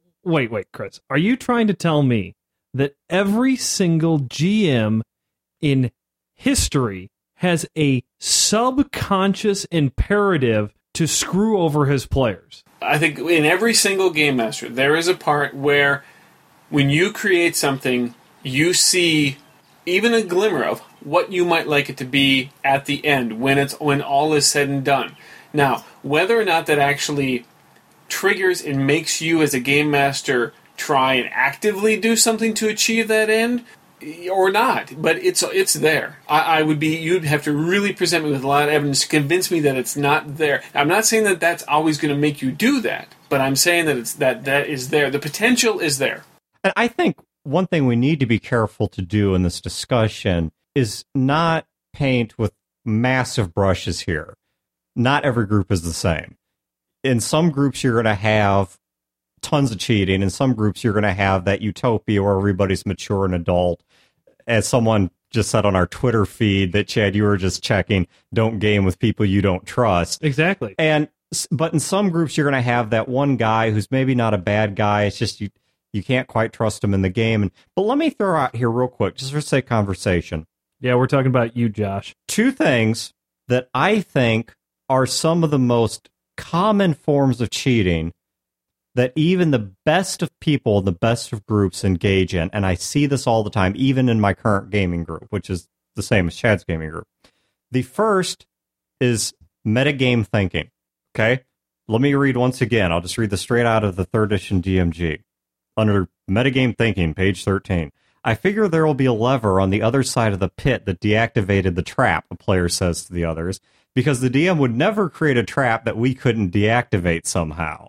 Wait, Chris. Are you trying to tell me that every single GM in history has a subconscious imperative to screw over his players? I think in every single game master, there is a part where when you create something, you see even a glimmer of what you might like it to be at the end, when all is said and done. Now, whether or not that actually triggers and makes you as a game master try and actively do something to achieve that end, or not, but it's there. You'd have to really present me with a lot of evidence to convince me that it's not there. I'm not saying that that's always going to make you do that, but I'm saying that that is there. The potential is there. And I think one thing we need to be careful to do in this discussion is not paint with massive brushes here. Not every group is the same. In some groups, you're going to have tons of cheating. In some groups, you're going to have that utopia where everybody's mature and adult. As someone just said on our Twitter feed that, Chad, you were just checking, don't game with people you don't trust. Exactly. But in some groups, you're going to have that one guy who's maybe not a bad guy. It's just you can't quite trust him in the game. But let me throw out here real quick, just for sake of conversation. Yeah, we're talking about you, Josh. Two things that I think are some of the most common forms of cheating that even the best of people, the best of groups engage in. And I see this all the time, even in my current gaming group, which is the same as Chad's gaming group. The first is metagame thinking. Okay? Let me read once again. I'll just read this straight out of the 3rd edition DMG. Under metagame thinking, page 13. I figure there will be a lever on the other side of the pit that deactivated the trap, a player says to the others, because the DM would never create a trap that we couldn't deactivate somehow.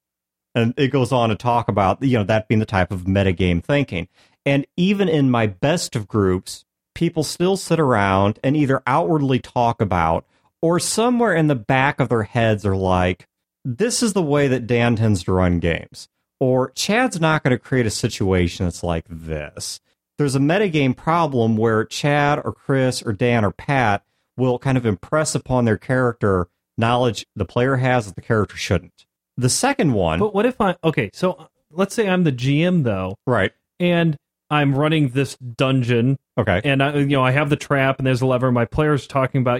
And it goes on to talk about, that being the type of metagame thinking. And even in my best of groups, people still sit around and either outwardly talk about, or somewhere in the back of their heads are like, this is the way that Dan tends to run games. Or Chad's not going to create a situation that's like this. There's a metagame problem where Chad or Chris or Dan or Pat will kind of impress upon their character knowledge the player has that the character shouldn't. The second one... But what if so let's say I'm the GM, though. Right. And I'm running this dungeon. Okay. And I have the trap and there's a lever. My player's talking about,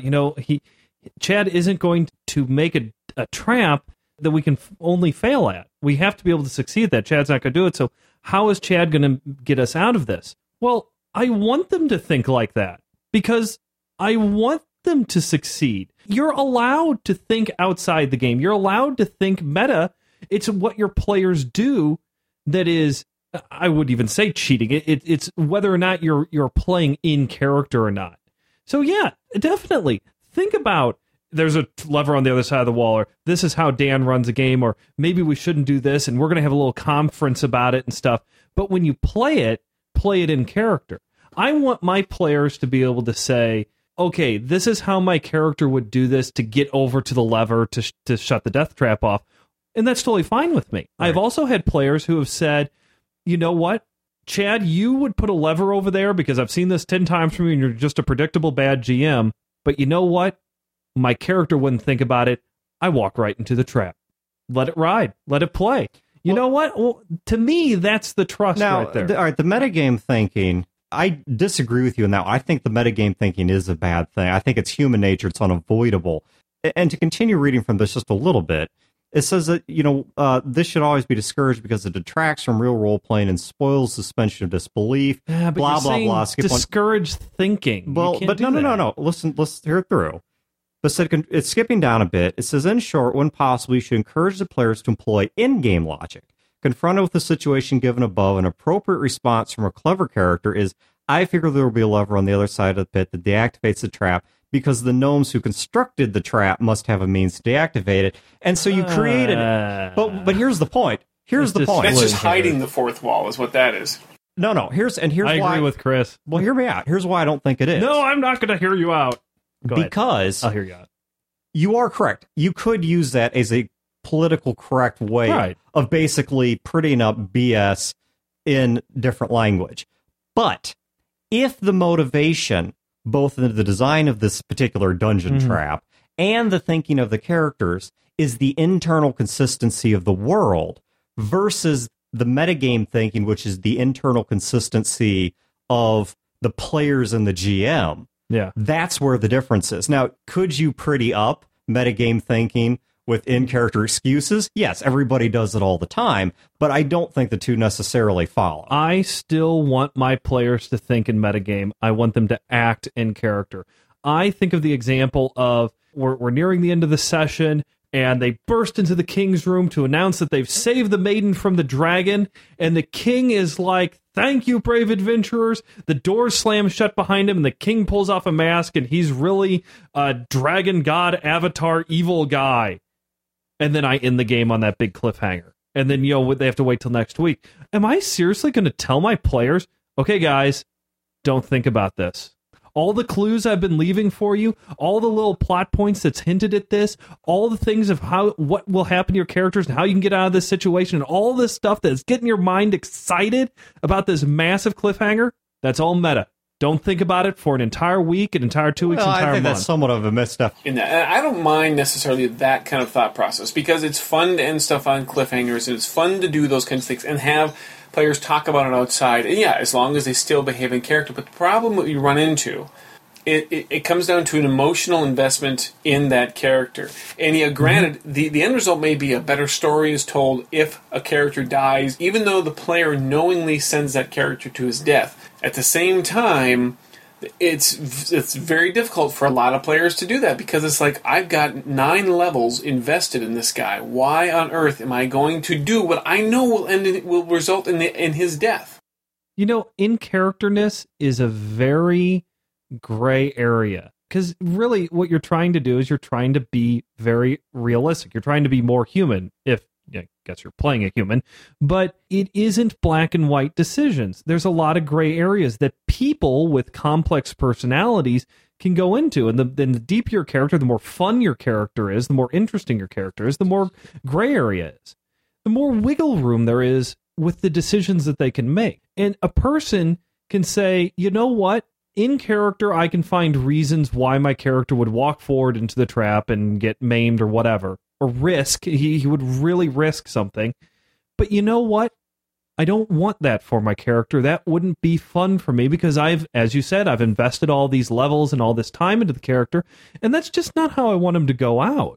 Chad isn't going to make a trap that we can only fail at. We have to be able to succeed at that. Chad's not going to do it. So how is Chad going to get us out of this? Well, I want them to think like that because I want them to succeed. You're allowed to think outside the game. You're allowed to think meta. It's what your players do that is, I would even say cheating. It's whether or not you're playing in character or not. So yeah, definitely think about there's a lever on the other side of the wall, or this is how Dan runs a game, or maybe we shouldn't do this, and we're going to have a little conference about it and stuff. But when you play it in character. I want my players to be able to say, okay, this is how my character would do this to get over to the lever to shut the death trap off. And that's totally fine with me. Right. I've also had players who have said, you know what, Chad, you would put a lever over there because I've seen this 10 times from you and you're just a predictable bad GM. But you know what? My character wouldn't think about it. I walk right into the trap. Let it ride. Let it play. You know what? Well, to me, that's the trust right there. All right, the metagame thinking, I disagree with you on that. I think the metagame thinking is a bad thing. I think it's human nature. It's unavoidable. And to continue reading from this just a little bit, it says that, this should always be discouraged because it detracts from real role-playing and spoils suspension of disbelief, blah, blah, blah. Discourage thinking. Well, but no. Listen, let's hear it through. But it's skipping down a bit. It says, in short, when possible, you should encourage the players to employ in-game logic. Confronted with the situation given above, an appropriate response from a clever character is, I figure there will be a lever on the other side of the pit that deactivates the trap because the gnomes who constructed the trap must have a means to deactivate it. And so you created it. But here's the point. Here's the point. That's just hiding the fourth wall is what that is. No. Here's I why. agree with Chris. Well, hear me out. Here's why I don't think it is. No, I'm not going to hear you out. Because I'll hear you out. You are correct. You could use that as a political correct way of basically prettying up BS in different language. But if the motivation, both in the design of this particular dungeon trap and the thinking of the characters, is the internal consistency of the world versus the metagame thinking, which is the internal consistency of the players and the GM, that's where the difference is. Now, could you pretty up metagame thinking with in-character excuses? Yes, everybody does it all the time, but I don't think the two necessarily follow. I still want my players to think in metagame. I want them to act in character. I think of the example of we're nearing the end of the session, and they burst into the king's room to announce that they've saved the maiden from the dragon, and the king is like, "Thank you, brave adventurers." The door slams shut behind him, and the king pulls off a mask, and he's really a dragon god avatar evil guy. And then I end the game on that big cliffhanger. And then, they have to wait till next week. Am I seriously going to tell my players, okay, guys, don't think about this? All the clues I've been leaving for you, all the little plot points that's hinted at this, all the things of what will happen to your characters and how you can get out of this situation, and all this stuff that's getting your mind excited about this massive cliffhanger, that's all meta. Don't think about it for an entire week, an entire 2 weeks, entire month. I think that's somewhat of a misstep. In that, I don't mind necessarily that kind of thought process, because it's fun to end stuff on cliffhangers, and it's fun to do those kinds of things and have players talk about it outside. And yeah, as long as they still behave in character. But the problem that you run into, it comes down to an emotional investment in that character. And yeah, granted, the end result may be a better story is told if a character dies, even though the player knowingly sends that character to his death. At the same time, it's very difficult for a lot of players to do that, because it's like, I've got 9 levels invested in this guy. Why on earth am I going to do what I know will result in his death? In-characterness is a very gray area, because really what you're trying to do is you're trying to be very realistic. You're trying to be more human, I guess you're playing a human, but it isn't black and white decisions. There's a lot of gray areas that people with complex personalities can go into. And the deeper your character, the more fun your character is, the more interesting your character is, the more gray area is. The more wiggle room there is with the decisions that they can make. And a person can say, you know what? In character, I can find reasons why my character would walk forward into the trap and get maimed or whatever. Or risk. He would really risk something. But you know what? I don't want that for my character. That wouldn't be fun for me, because as you said, I've invested all these levels and all this time into the character, and that's just not how I want him to go out.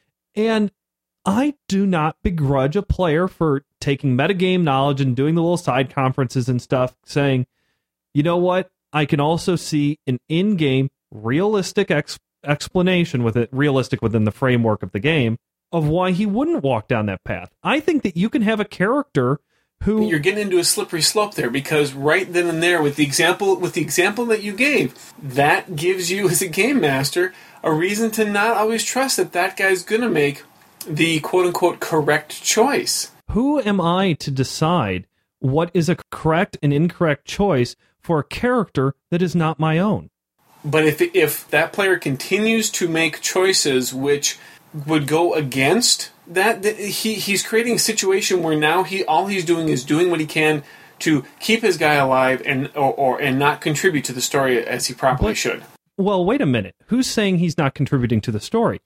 And I do not begrudge a player for taking metagame knowledge and doing the little side conferences and stuff, saying, you know what? I can also see an in-game realistic explanation with it, realistic within the framework of the game, of why he wouldn't walk down that path. I think that you can have a character who... You're getting into a slippery slope there, because right then and there, with the example that you gave, that gives you, as a game master, a reason to not always trust that guy's going to make the quote-unquote correct choice. Who am I to decide what is a correct and incorrect choice for a character that is not my own? But if that player continues to make choices which would go against that, he's creating a situation where now all he's doing is doing what he can to keep his guy alive and not contribute to the story as he probably should. Well, wait a minute. Who's saying he's not contributing to the story?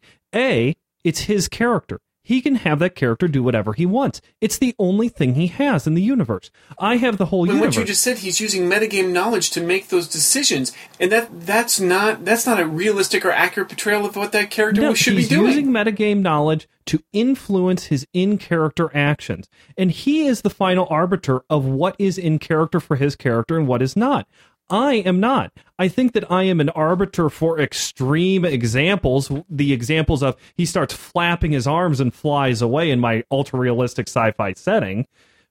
It's his character. He can have that character do whatever he wants. It's the only thing he has in the universe. I have the whole universe. What you just said, he's using metagame knowledge to make those decisions, and that's not a realistic or accurate portrayal of what that character should be doing. He's using metagame knowledge to influence his in-character actions, and he is the final arbiter of what is in character for his character and what is not. I am not. I think that I am an arbiter for extreme examples. The examples of he starts flapping his arms and flies away in my ultra-realistic sci-fi setting.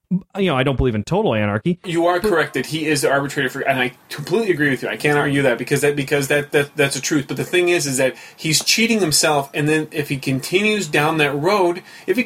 I don't believe in total anarchy. You are correct that he is the arbitrator for, and I completely agree with you. I can't argue that because that's a truth. But the thing is that he's cheating himself, and then if he continues down that road,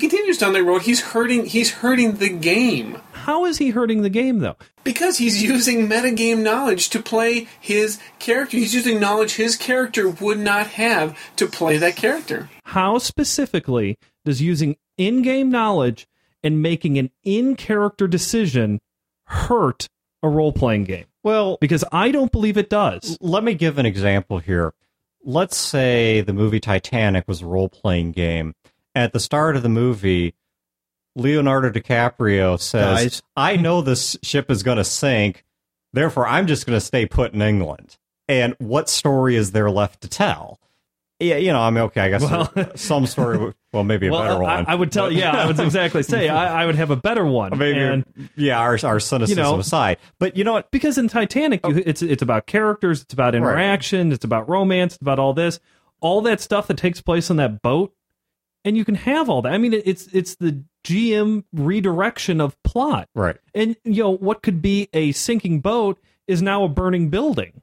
he's hurting the game. How is he hurting the game, though? Because he's using metagame knowledge to play his character. He's using knowledge his character would not have to play that character. How specifically does using in-game knowledge and making an in-character decision hurt a role-playing game? Well, because I don't believe it does. Let me give an example here. Let's say the movie Titanic was a role-playing game. At the start of the movie, Leonardo DiCaprio says, Guys. I know this ship is going to sink, therefore I'm just going to stay put in England. And what story is there left to tell? Yeah, okay, I guess some story, maybe a better one. I would tell, I would exactly say, I would have a better one. Maybe, our cynicism aside. But you know what? Because in Titanic, it's about characters, it's about interaction, It's about romance, it's about all this. All that stuff that takes place on that boat and you can have all that. I mean, it's the GM redirection of plot, Right. and what could be a sinking boat is now a burning building.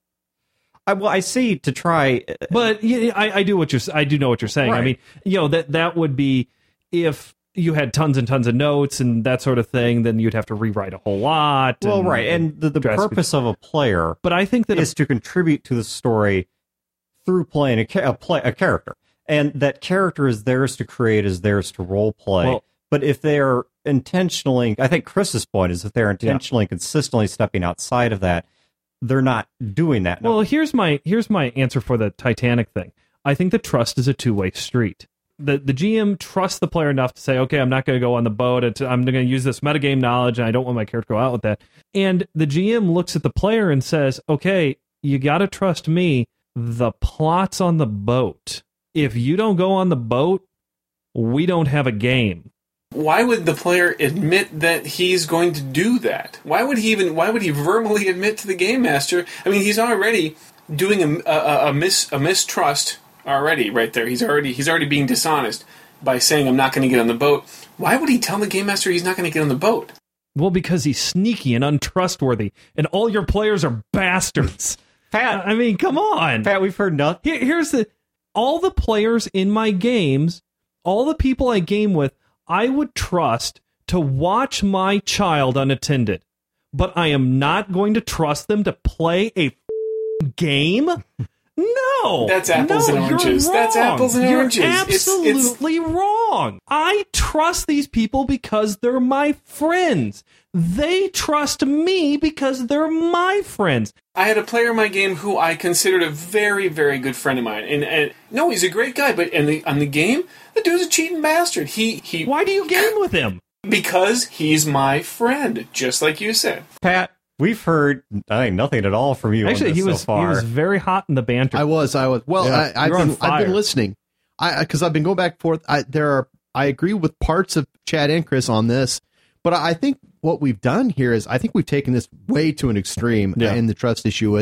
I see to try, But I do I do know what you're saying. Right. I mean, that would be if you had tons and tons of notes and that sort of thing, then you'd have to rewrite a whole lot. well, right, and the purpose of a player But I think that is to contribute to the story through playing a character, and that character is theirs to create, is theirs to role play. Well- But if they're intentionally, I think Chris's point is if they're intentionally, consistently stepping outside of that, they're not doing that. Well, here's my answer for the Titanic thing. I think that trust is a two-way street. The GM trusts the player enough to say, okay, I'm not going to go on the boat. I'm going to use this metagame knowledge, and I don't want my character to go out with that. And the GM looks at the player and says, okay, you got to trust me. The plot's on the boat. If you don't go on the boat, we don't have a game. Why would the player admit that he's going to do that? Why would he verbally admit to the game master? I mean, he's already doing a mistrust already right there. He's already being dishonest by saying, I'm not going to get on the boat. Why would he tell the game master he's not going to get on the boat? Well, because he's sneaky and untrustworthy, and all your players are bastards. Pat, I mean, come on. Pat, we've heard nothing. Here's all the players in my games, all the people I game with, I would trust to watch my child unattended, but I am not going to trust them to play a game. No, That's apples and oranges. You're That's wrong. apples and oranges. You're It's- absolutely wrong. I trust these people because they're my friends. They trust me because they're my friends. I had a player in my game who I considered a very, very good friend of mine, and no, he's a great guy. But on the game, the dude's a cheating bastard. He Why do you game with him? because he's my friend, just like you said. Pat, we've heard, I think, nothing at all from you Actually, on this he was so far. he was very hot in the banter. I was. Well, Yeah, I've you're on been fire. listening. Because I've been going back and forth. I agree with parts of Chad and Chris on this, but I think what we've done here is I think we've taken this way to an extreme. Yeah. And the trust issue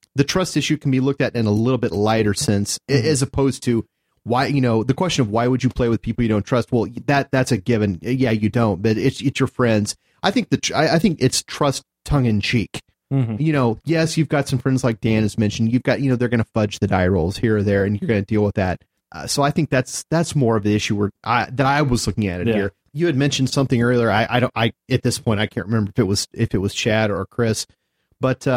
can be looked at in a little bit lighter sense, as opposed to why, the question of why would you play with people you don't trust? Well, that's a given. Yeah, you don't, but it's your friends. I think I think it's trust tongue in cheek. Mhm. Yes, you've got some friends like Dan has mentioned. You've got, they're going to fudge the die rolls here or there, and you're going to deal with that. So I think that's more of the issue that I was looking at it here. You had mentioned something earlier. I at this point I can't remember if it was Chad or Chris, but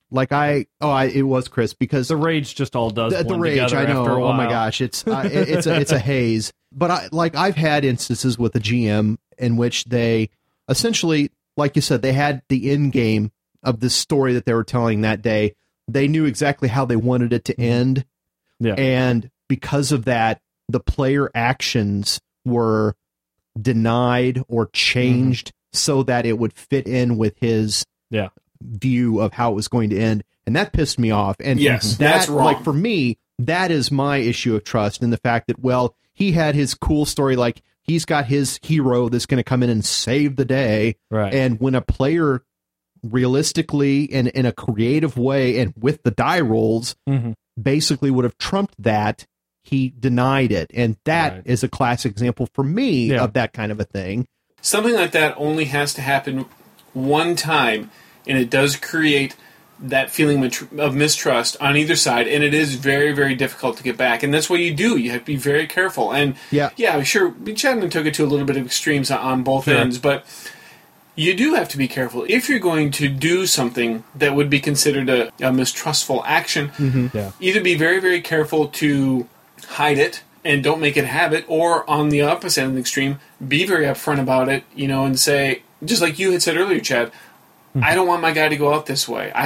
it was Chris, because the rage just all does the blend rage. together I know. after a Oh my while. gosh, it's a haze. But I've had instances with a GM in which they essentially, like you said, they had the end game of this story that they were telling that day. They knew exactly how they wanted it to end. Yeah. And because of that, the player actions were denied or changed so that it would fit in with his view of how it was going to end. And that pissed me off. And Yes, that's wrong. Like, for me, that is my issue of trust, in the fact that, well, he had his cool story, like he's got his hero that's going to come in and save the day. Right. And when a player realistically and in a creative way and with the die rolls basically would have trumped that, he denied it. And that is a classic example for me of that kind of a thing. Something like that only has to happen one time, and it does create that feeling of mistrust on either side, and it is very, very difficult to get back. And that's what you do. You have to be very careful. And sure, Chapman took it to a little bit of extremes on both ends, but you do have to be careful. If you're going to do something that would be considered a mistrustful action, either be very, very careful to hide it and don't make it a habit, or on the opposite end of the extreme, be very upfront about it, and say, just like you had said earlier, Chad, I don't want my guy to go out this way.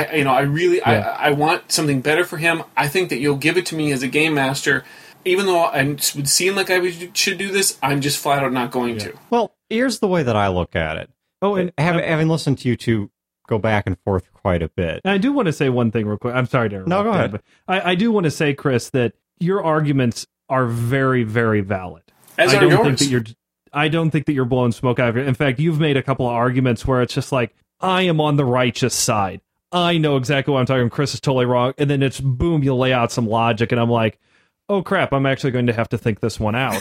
I want something better for him. I think that you'll give it to me as a game master. Even though it would seem like I should do this, I'm just flat out not going to. Well, here's the way that I look at it. Oh, and having listened to you two go back and forth quite a bit. I do want to say one thing real quick. I'm sorry to interrupt. No, go ahead. But I do want to say, Chris, that your arguments are very, very valid. As are yours. I don't think that you're blowing smoke out of it. In fact, you've made a couple of arguments where it's just like, I am on the righteous side. I know exactly what I'm talking about. Chris is totally wrong. And then it's boom, you lay out some logic, and I'm like, oh crap, I'm actually going to have to think this one out.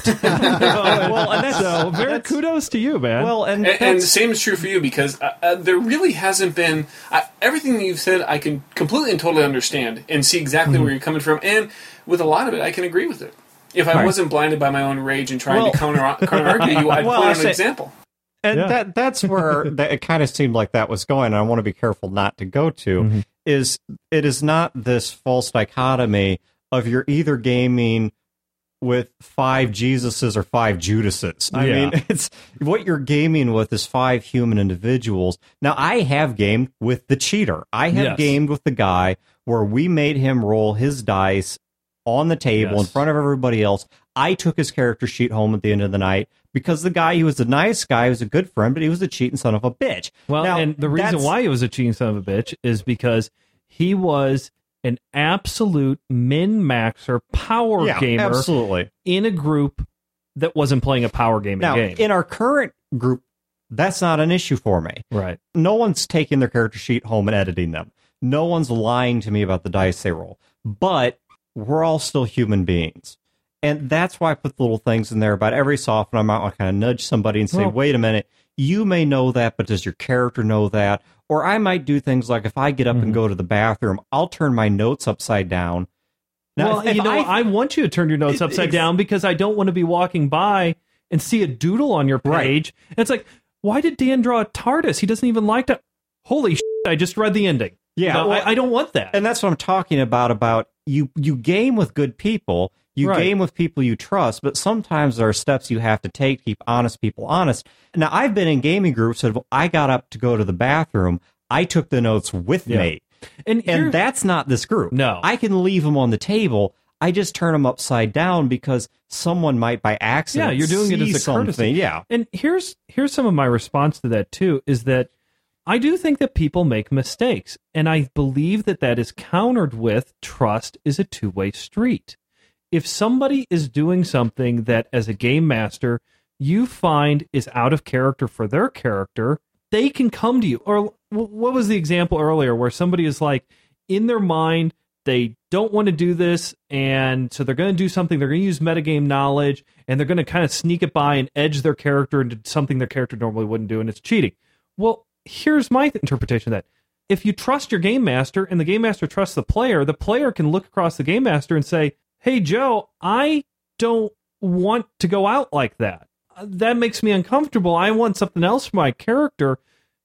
Well, and So very kudos to you, man. well, And the same is true for you, because there really hasn't been... everything that you've said, I can completely and totally understand and see exactly where you're coming from. And with a lot of it, I can agree with it. If I wasn't blinded by my own rage and trying to counter-argue you, I'd Well, point I out an say- example. And Yeah. that's where it kind of seemed like that was going, and I want to be careful not to go to, is it is not this false dichotomy of you're either gaming with 5 Jesuses or 5 Judases. I Yeah. mean, it's what you're gaming with is 5 human individuals. Now, I have gamed with the cheater. I have Yes. gamed with the guy where we made him roll his dice on the table in Yes. front of everybody else. I took his character sheet home at the end of the night because the guy, he was a nice guy, he was a good friend, but he was a cheating son of a bitch. Well, Now, and the reason that's- why he was a cheating son of a bitch is because he was an absolute min-maxer power yeah, gamer absolutely. in a group that wasn't playing a power gaming Now, game. in our current group, that's not an issue for me. Right. No one's taking their character sheet home and editing them. No one's lying to me about the dice they roll. But we're all still human beings. And that's why I put the little things in there about every so often I might want to kind of nudge somebody and say, Well- wait a minute, you may know that, but does your character know that? Or I might do things like if I get up and go to the bathroom, I'll turn my notes upside down. Now, Well, if you know, I want you to turn your notes upside down because I don't want to be walking by and see a doodle on your Right. page. And it's like, why did Dan draw a TARDIS? He doesn't even like to... Holy shit, I just read the ending. Yeah, No, well, I don't want that. And that's what I'm talking about you game with good people, you Right. game with people you trust, but sometimes there are steps you have to take to keep honest people honest. Now, I've been in gaming groups that if I got up to go to the bathroom, I took the notes with Yeah. me. and And that's not this group. No. I can leave them on the table. I just turn them upside down because someone might by accident Yeah, you're doing it see as a something. courtesy. Yeah. And here's some of my response to that too, is that I do think that people make mistakes, and I believe that that is countered with trust is a two-way street. If somebody is doing something that as a game master you find is out of character for their character, they can come to you. Or what was the example earlier where somebody is like, in their mind, they don't want to do this, and so they're going to do something. They're going to use metagame knowledge, and they're going to kind of sneak it by and edge their character into something their character normally wouldn't do, and it's cheating. Well, here's my interpretation of that. If you trust your game master and the game master trusts the player can look across the game master and say, hey, Joe, I don't want to go out like that. That makes me uncomfortable. I want something else for my character.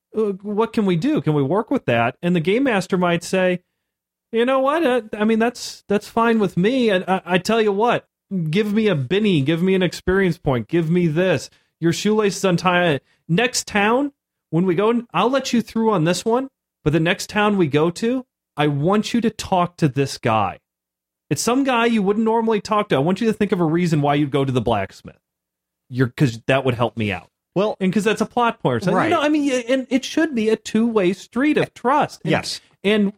What can we do? Can we work with that? And the game master might say, you know what? I mean, that's fine with me. And I tell you what, give me a Benny, give me an experience point, give me this. Your shoelace is untied. Next town, when we go, I'll let you through on this one, but the next town we go to, I want you to talk to this guy. It's some guy you wouldn't normally talk to. I want you to think of a reason why you'd go to the blacksmith. Because that would help me out. Well, And because that's a plot point. So, Right. I mean, and it should be a two-way street of trust. And, yes. And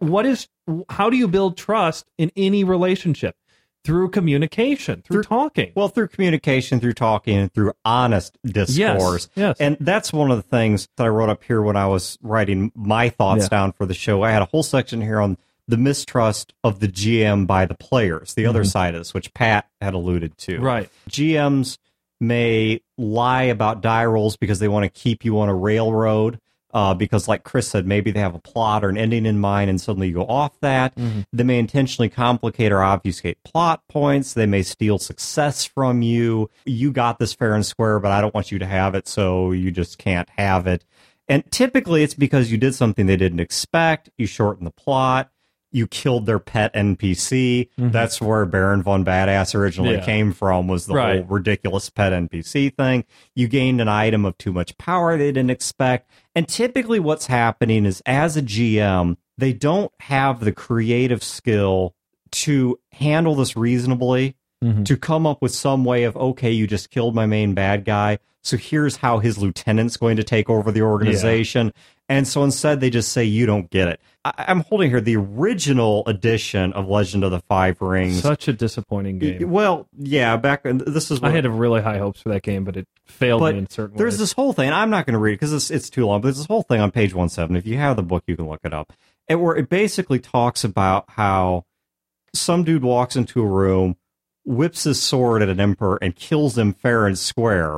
how do you build trust in any relationship? Through communication, through talking. Well, through communication, through talking, and through honest discourse. Yes. And that's one of the things that I wrote up here when I was writing my thoughts down for the show. I had a whole section here on the mistrust of the GM by the players, the other side of this, which Pat had alluded to. Right. GMs may lie about die rolls because they want to keep you on a railroad. Because, like Chris said, maybe they have a plot or an ending in mind, and suddenly you go off that. They may intentionally complicate or obfuscate plot points. They may steal success from you. You got this fair and square, but I don't want you to have it, so you just can't have it. And typically, it's because you did something they didn't expect. You shorten the plot. You killed their pet NPC. That's where Baron von Badass originally came from, was the whole ridiculous pet NPC thing. You gained an item of too much power they didn't expect. And typically what's happening is, as a GM, they don't have the creative skill to handle this reasonably, to come up with some way of, okay, you just killed my main bad guy, so here's how his lieutenant's going to take over the organization. And so instead they just say, you don't get it. I'm holding here the original edition of Legend of the Five Rings. Such a disappointing game. Well, yeah, this is what I had really high hopes for that game, but it failed me in certain there's ways. this whole thing, I'm not going to read it because it's too long, but there's this whole thing on page 170. If you have the book, you can look it up. And where it basically talks about how some dude walks into a room whips his sword at an emperor and kills him fair and square.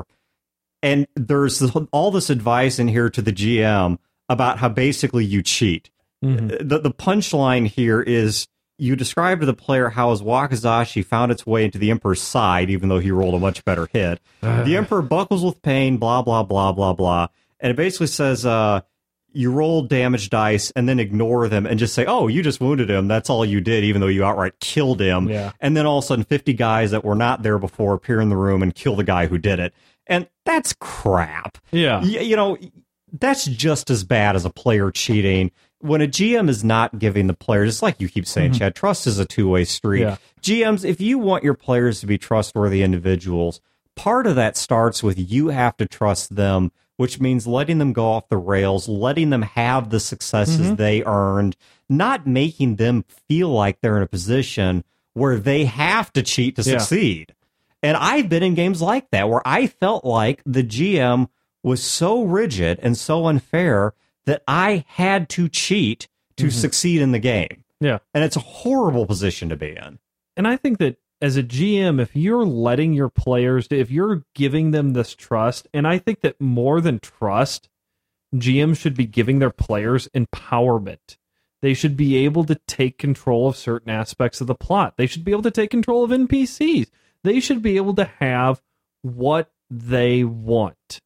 And there's all this advice in here to the GM about how basically you cheat. The punchline here is you describe to the player how his wakizashi found its way into the emperor's side, even though he rolled a much better hit. The emperor buckles with pain, blah, blah, blah, blah, blah. And it basically says you roll damage dice and then ignore them and just say, oh, you just wounded him. That's all you did, even though you outright killed him. Yeah. And then all of a sudden 50 guys that were not there before appear in the room and kill the guy who did it. And that's crap. Yeah. You know, that's just as bad as a player cheating. When a GM is not giving the players, it's like you keep saying, Chad, trust is a two-way street. Yeah. GMs, if you want your players to be trustworthy individuals, part of that starts with you have to trust them, which means letting them go off the rails, letting them have the successes they earned, not making them feel like they're in a position where they have to cheat to succeed. And I've been in games like that where I felt like the GM was so rigid and so unfair that I had to cheat to succeed in the game. Yeah. And it's a horrible position to be in. And I think that as a GM, if you're letting your players, if you're giving them this trust, and I think that more than trust, GMs should be giving their players empowerment. They should be able to take control of certain aspects of the plot. They should be able to take control of NPCs. They should be able to have what they want.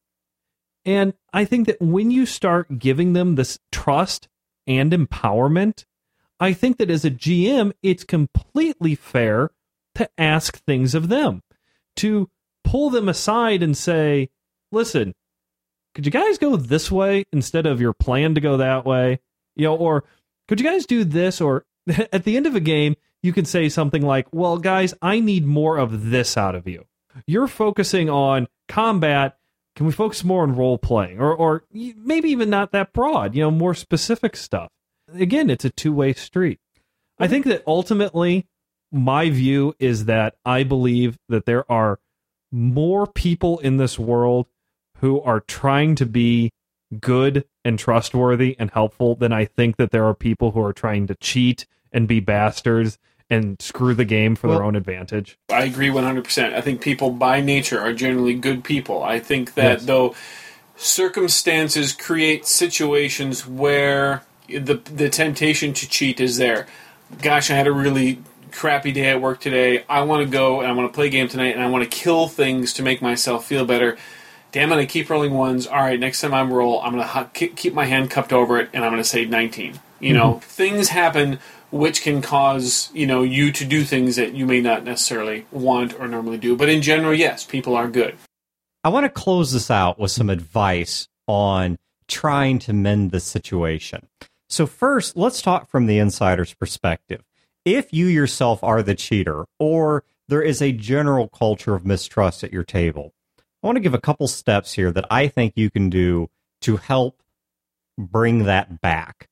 And I think that when you start giving them this trust and empowerment, I think that as a GM, it's completely fair to ask things of them, to pull them aside and say, listen, could you guys go this way instead of your plan to go that way? You know, or could you guys do this? Or at the end of a game, you can say something like, well, guys, I need more of this out of you. You're focusing on combat. Can we focus more on role playing? Or maybe even not that broad, you know, more specific stuff. Again, it's a two-way street. I think that ultimately, my view is that I believe that there are more people in this world who are trying to be good and trustworthy and helpful than I think that there are people who are trying to cheat and be bastards and screw the game for their own advantage. I agree 100%. I think people by nature are generally good people. I think that though circumstances create situations where the temptation to cheat is there. Gosh, I had a really crappy day at work today. I want to go and I want to play a game tonight and I want to kill things to make myself feel better. Damn it, I keep rolling ones. All right, next time I roll, I'm going to keep my hand cupped over it and I'm going to say 19. You know, things happen which can cause, you know, you to do things that you may not necessarily want or normally do. But in general, yes, people are good. I want to close this out with some advice on trying to mend the situation. So first, let's talk from the insider's perspective. If you yourself are the cheater, or there is a general culture of mistrust at your table, I want to give a couple steps here that I think you can do to help bring that back.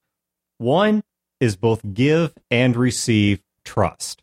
One is both give and receive trust.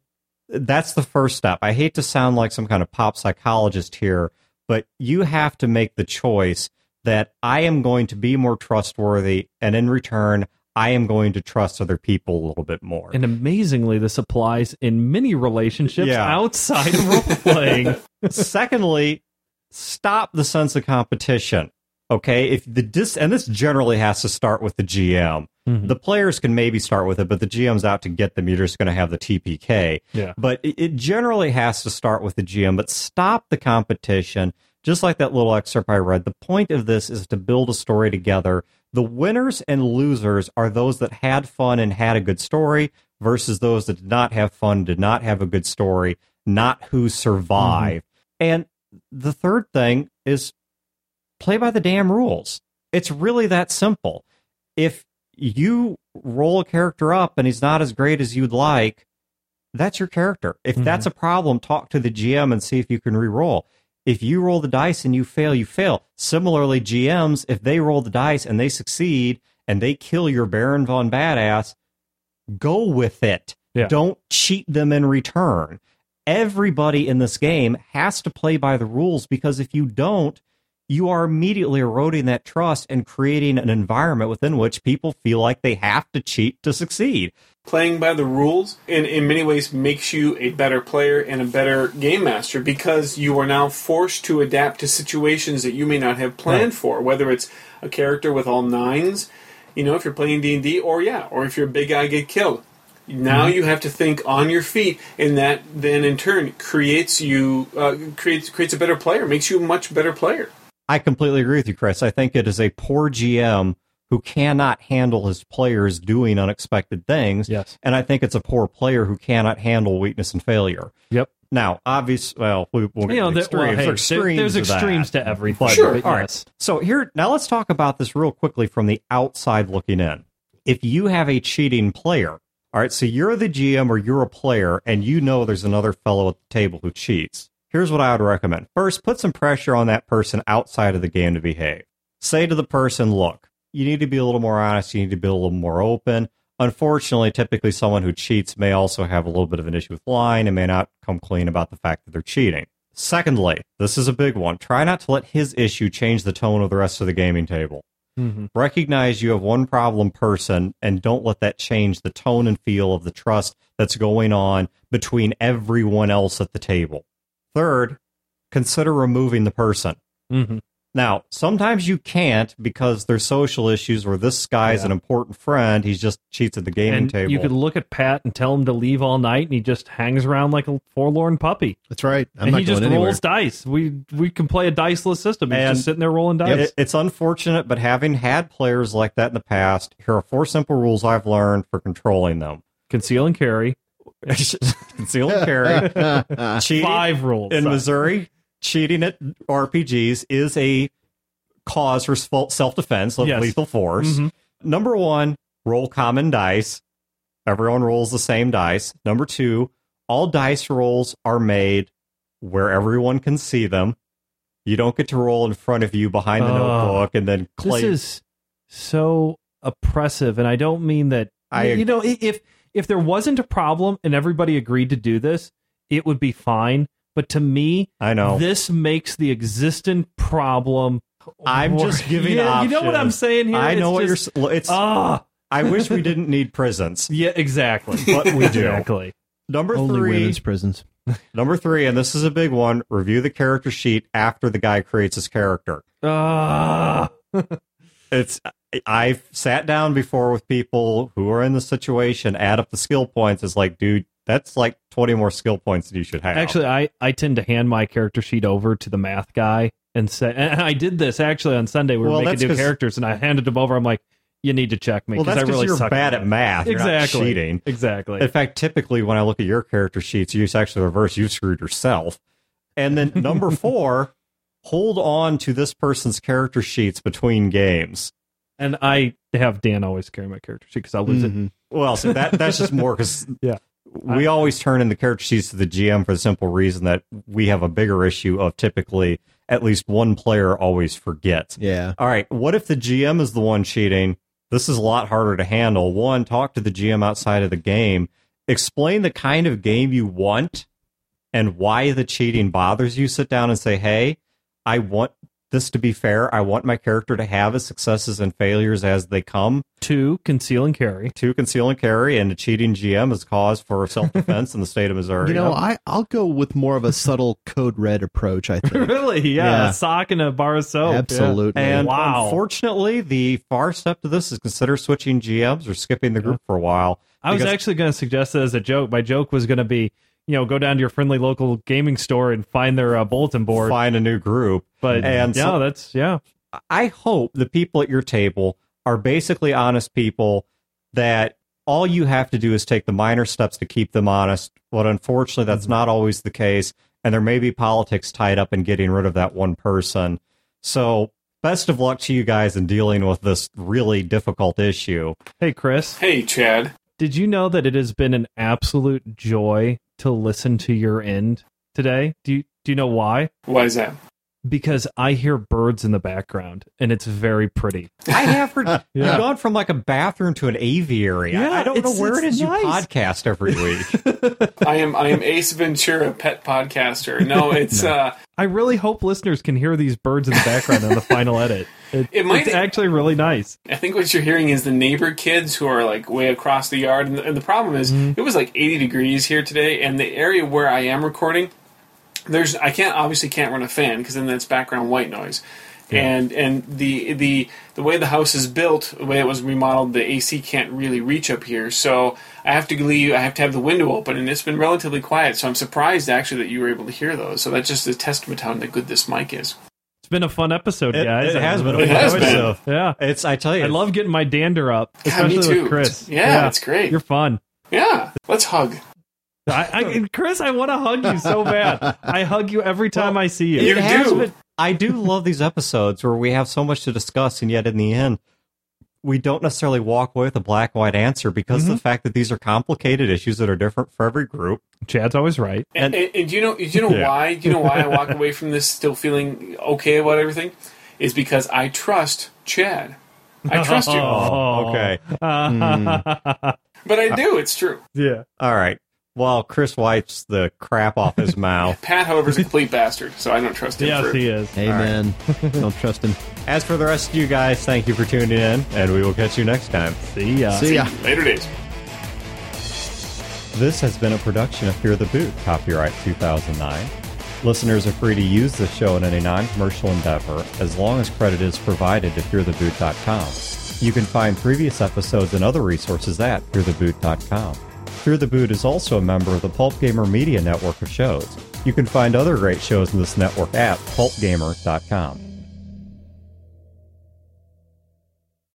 That's the first step. I hate to sound like some kind of pop psychologist here, but you have to make the choice that I am going to be more trustworthy, and in return, I am going to trust other people a little bit more. And amazingly, this applies in many relationships outside of role-playing. Secondly, stop the sense of competition. Okay, and this generally has to start with the GM. The players can maybe start with it, but the GM's out to get them. You're just going to have the TPK. Yeah. But it generally has to start with the GM. But stop the competition. Just like that little excerpt I read, the point of this is to build a story together. The winners and losers are those that had fun and had a good story versus those that did not have fun, did not have a good story, not who survived. And the third thing is play by the damn rules. It's really that simple. If you roll a character up and he's not as great as you'd like, that's your character. If that's a problem, talk to the GM and see if you can re-roll. If you roll the dice and you fail, you fail. Similarly, GMs, if they roll the dice and they succeed and they kill your Baron von Badass, go with it. Yeah. Don't cheat them in return. Everybody in this game has to play by the rules, because if you don't, you are immediately eroding that trust and creating an environment within which people feel like they have to cheat to succeed. Playing by the rules in many ways makes you a better player and a better game master, because you are now forced to adapt to situations that you may not have planned for, whether it's a character with all 9s, if you're playing D&D, or if your big guy get killed. Now you have to think on your feet, and that then in turn creates a better player, makes you a much better player. I completely agree with you, Chris. I think it is a poor GM who cannot handle his players doing unexpected things. Yes. And I think it's a poor player who cannot handle weakness and failure. Yep. Now, obviously, we won't get to extremes. There's extremes to everything. Sure. All right. So now let's talk about this real quickly from the outside looking in. If you have a cheating player, all right, so you're the GM or you're a player, and you know there's another fellow at the table who cheats. Here's what I would recommend. First, put some pressure on that person outside of the game to behave. Say to the person, look, you need to be a little more honest. You need to be a little more open. Unfortunately, typically someone who cheats may also have a little bit of an issue with lying and may not come clean about the fact that they're cheating. Secondly, this is a big one. Try not to let his issue change the tone of the rest of the gaming table. Mm-hmm. Recognize you have one problem person and don't let that change the tone and feel of the trust that's going on between everyone else at the table. Third, consider removing the person. Mm-hmm. Now, sometimes you can't because there's social issues where this guy's an important friend. He just cheats at the gaming table. You could look at Pat and tell him to leave all night, and he just hangs around like a forlorn puppy. That's right. And he just rolls dice. We can play a diceless system. He's just sitting there rolling dice. It's unfortunate, but having had players like that in the past, here are 4 simple rules I've learned for controlling them. Conceal and carry. Conceal and carry. Cheating 5 rules. In Missouri, cheating at RPGs is a cause for self-defense of lethal force. Mm-hmm. Number 1, roll common dice. Everyone rolls the same dice. Number 2, all dice rolls are made where everyone can see them. You don't get to roll in front of you behind the notebook and then claim. This is so oppressive, and I don't mean that. If there wasn't a problem and everybody agreed to do this, it would be fine. But to me, I know this makes the existent problem. I'm just giving options. You know what I'm saying here? I know you're. I wish we didn't need prisons. Yeah, exactly. But we do. Exactly. Number Only 3, women's prisons. Number 3, and this is a big one. Review the character sheet after the guy creates his character. I've sat down before with people who are in the situation, add up the skill points. It's like, dude, that's like 20 more skill points than you should have. Actually, I tend to hand my character sheet over to the math guy and say, and I did this actually on Sunday. We were making new characters, and I handed them over. I'm like, you need to check me. Well, that's because you're suck bad at math. Exactly. You're not cheating. Exactly. In fact, typically when I look at your character sheets, you actually reverse. You've screwed yourself. And then number 4, hold on to this person's character sheets between games. And I have Dan always carry my character sheet because I'll lose it. Well, so that's just more because we always turn in the character sheets to the GM for the simple reason that we have a bigger issue of typically at least one player always forgets. Yeah. All right. What if the GM is the one cheating? This is a lot harder to handle. 1, talk to the GM outside of the game. Explain the kind of game you want and why the cheating bothers you. Sit down and say, hey, I want this to be fair. I want my character to have as successes and failures as they come. 2, conceal and carry. 2, conceal and carry, and a cheating GM is cause for self-defense in the state of Missouri. I'll go with more of a subtle code red approach, I think. Really? Yeah. A sock and a bar of soap. Absolutely. Yeah. And unfortunately, the far step to this is consider switching GMs or skipping the group for a while. I was actually going to suggest it as a joke. My joke was going to be, go down to your friendly local gaming store and find their bulletin board. Find a new group. But I hope the people at your table are basically honest people that all you have to do is take the minor steps to keep them honest. But unfortunately, that's not always the case. And there may be politics tied up in getting rid of that one person. So best of luck to you guys in dealing with this really difficult issue. Hey, Chris. Hey, Chad. Did you know that it has been an absolute joy to listen to your end today? Do you know why? Why is that? because I hear birds in the background, and it's very pretty. I have heard Yeah. you've gone from like a bathroom to an aviary. Yeah, I don't know where it it's is nice. you podcast every week. I am Ace Ventura, pet podcaster. No, it's I really hope listeners can hear these birds in the background on the final edit. might- It's actually really nice. I think what you're hearing is the neighbor kids who are like way across the yard, and the problem is it was like 80 degrees here today, and the area where I am recording, I can't run a fan because then that's background white noise. And the way the house is built, the way it was remodeled, the AC can't really reach up here. So I have to leave. I have to have the window open, and it's been relatively quiet. So I'm surprised actually that you were able to hear those. So that's just a testament to how good this mic is. It's been a fun episode, guys. It has been. It has been. So, Yeah. I tell you, I love getting my dander up, God, me especially too. with Chris. Yeah, it's great. You're fun. Yeah, let's hug. Chris, I want to hug you so bad. I hug you every time I see you. You do. I do love these episodes where we have so much to discuss, and yet in the end, we don't necessarily walk away with a black white answer because of the fact that these are complicated issues that are different for every group. Chad's always right. And do you know why? Do you know why I walk away from this still feeling okay about everything? Is because I trust Chad. I trust you. Oh, Okay. But I do. It's true. Yeah. All right. Well, Chris wipes the crap off his mouth. Pat, however, is a complete bastard, so I don't trust him. Yes, he is. Amen. Don't trust him. As for the rest of you guys, thank you for tuning in, and we will catch you next time. See ya. See ya. Later days. This has been a production of Fear the Boot, copyright 2009. Listeners are free to use the show in any non-commercial endeavor as long as credit is provided to feartheboot.com. You can find previous episodes and other resources at feartheboot.com. Fear the Boot is also a member of the Pulp Gamer Media network of shows. You can find other great shows in this network at pulpgamer.com.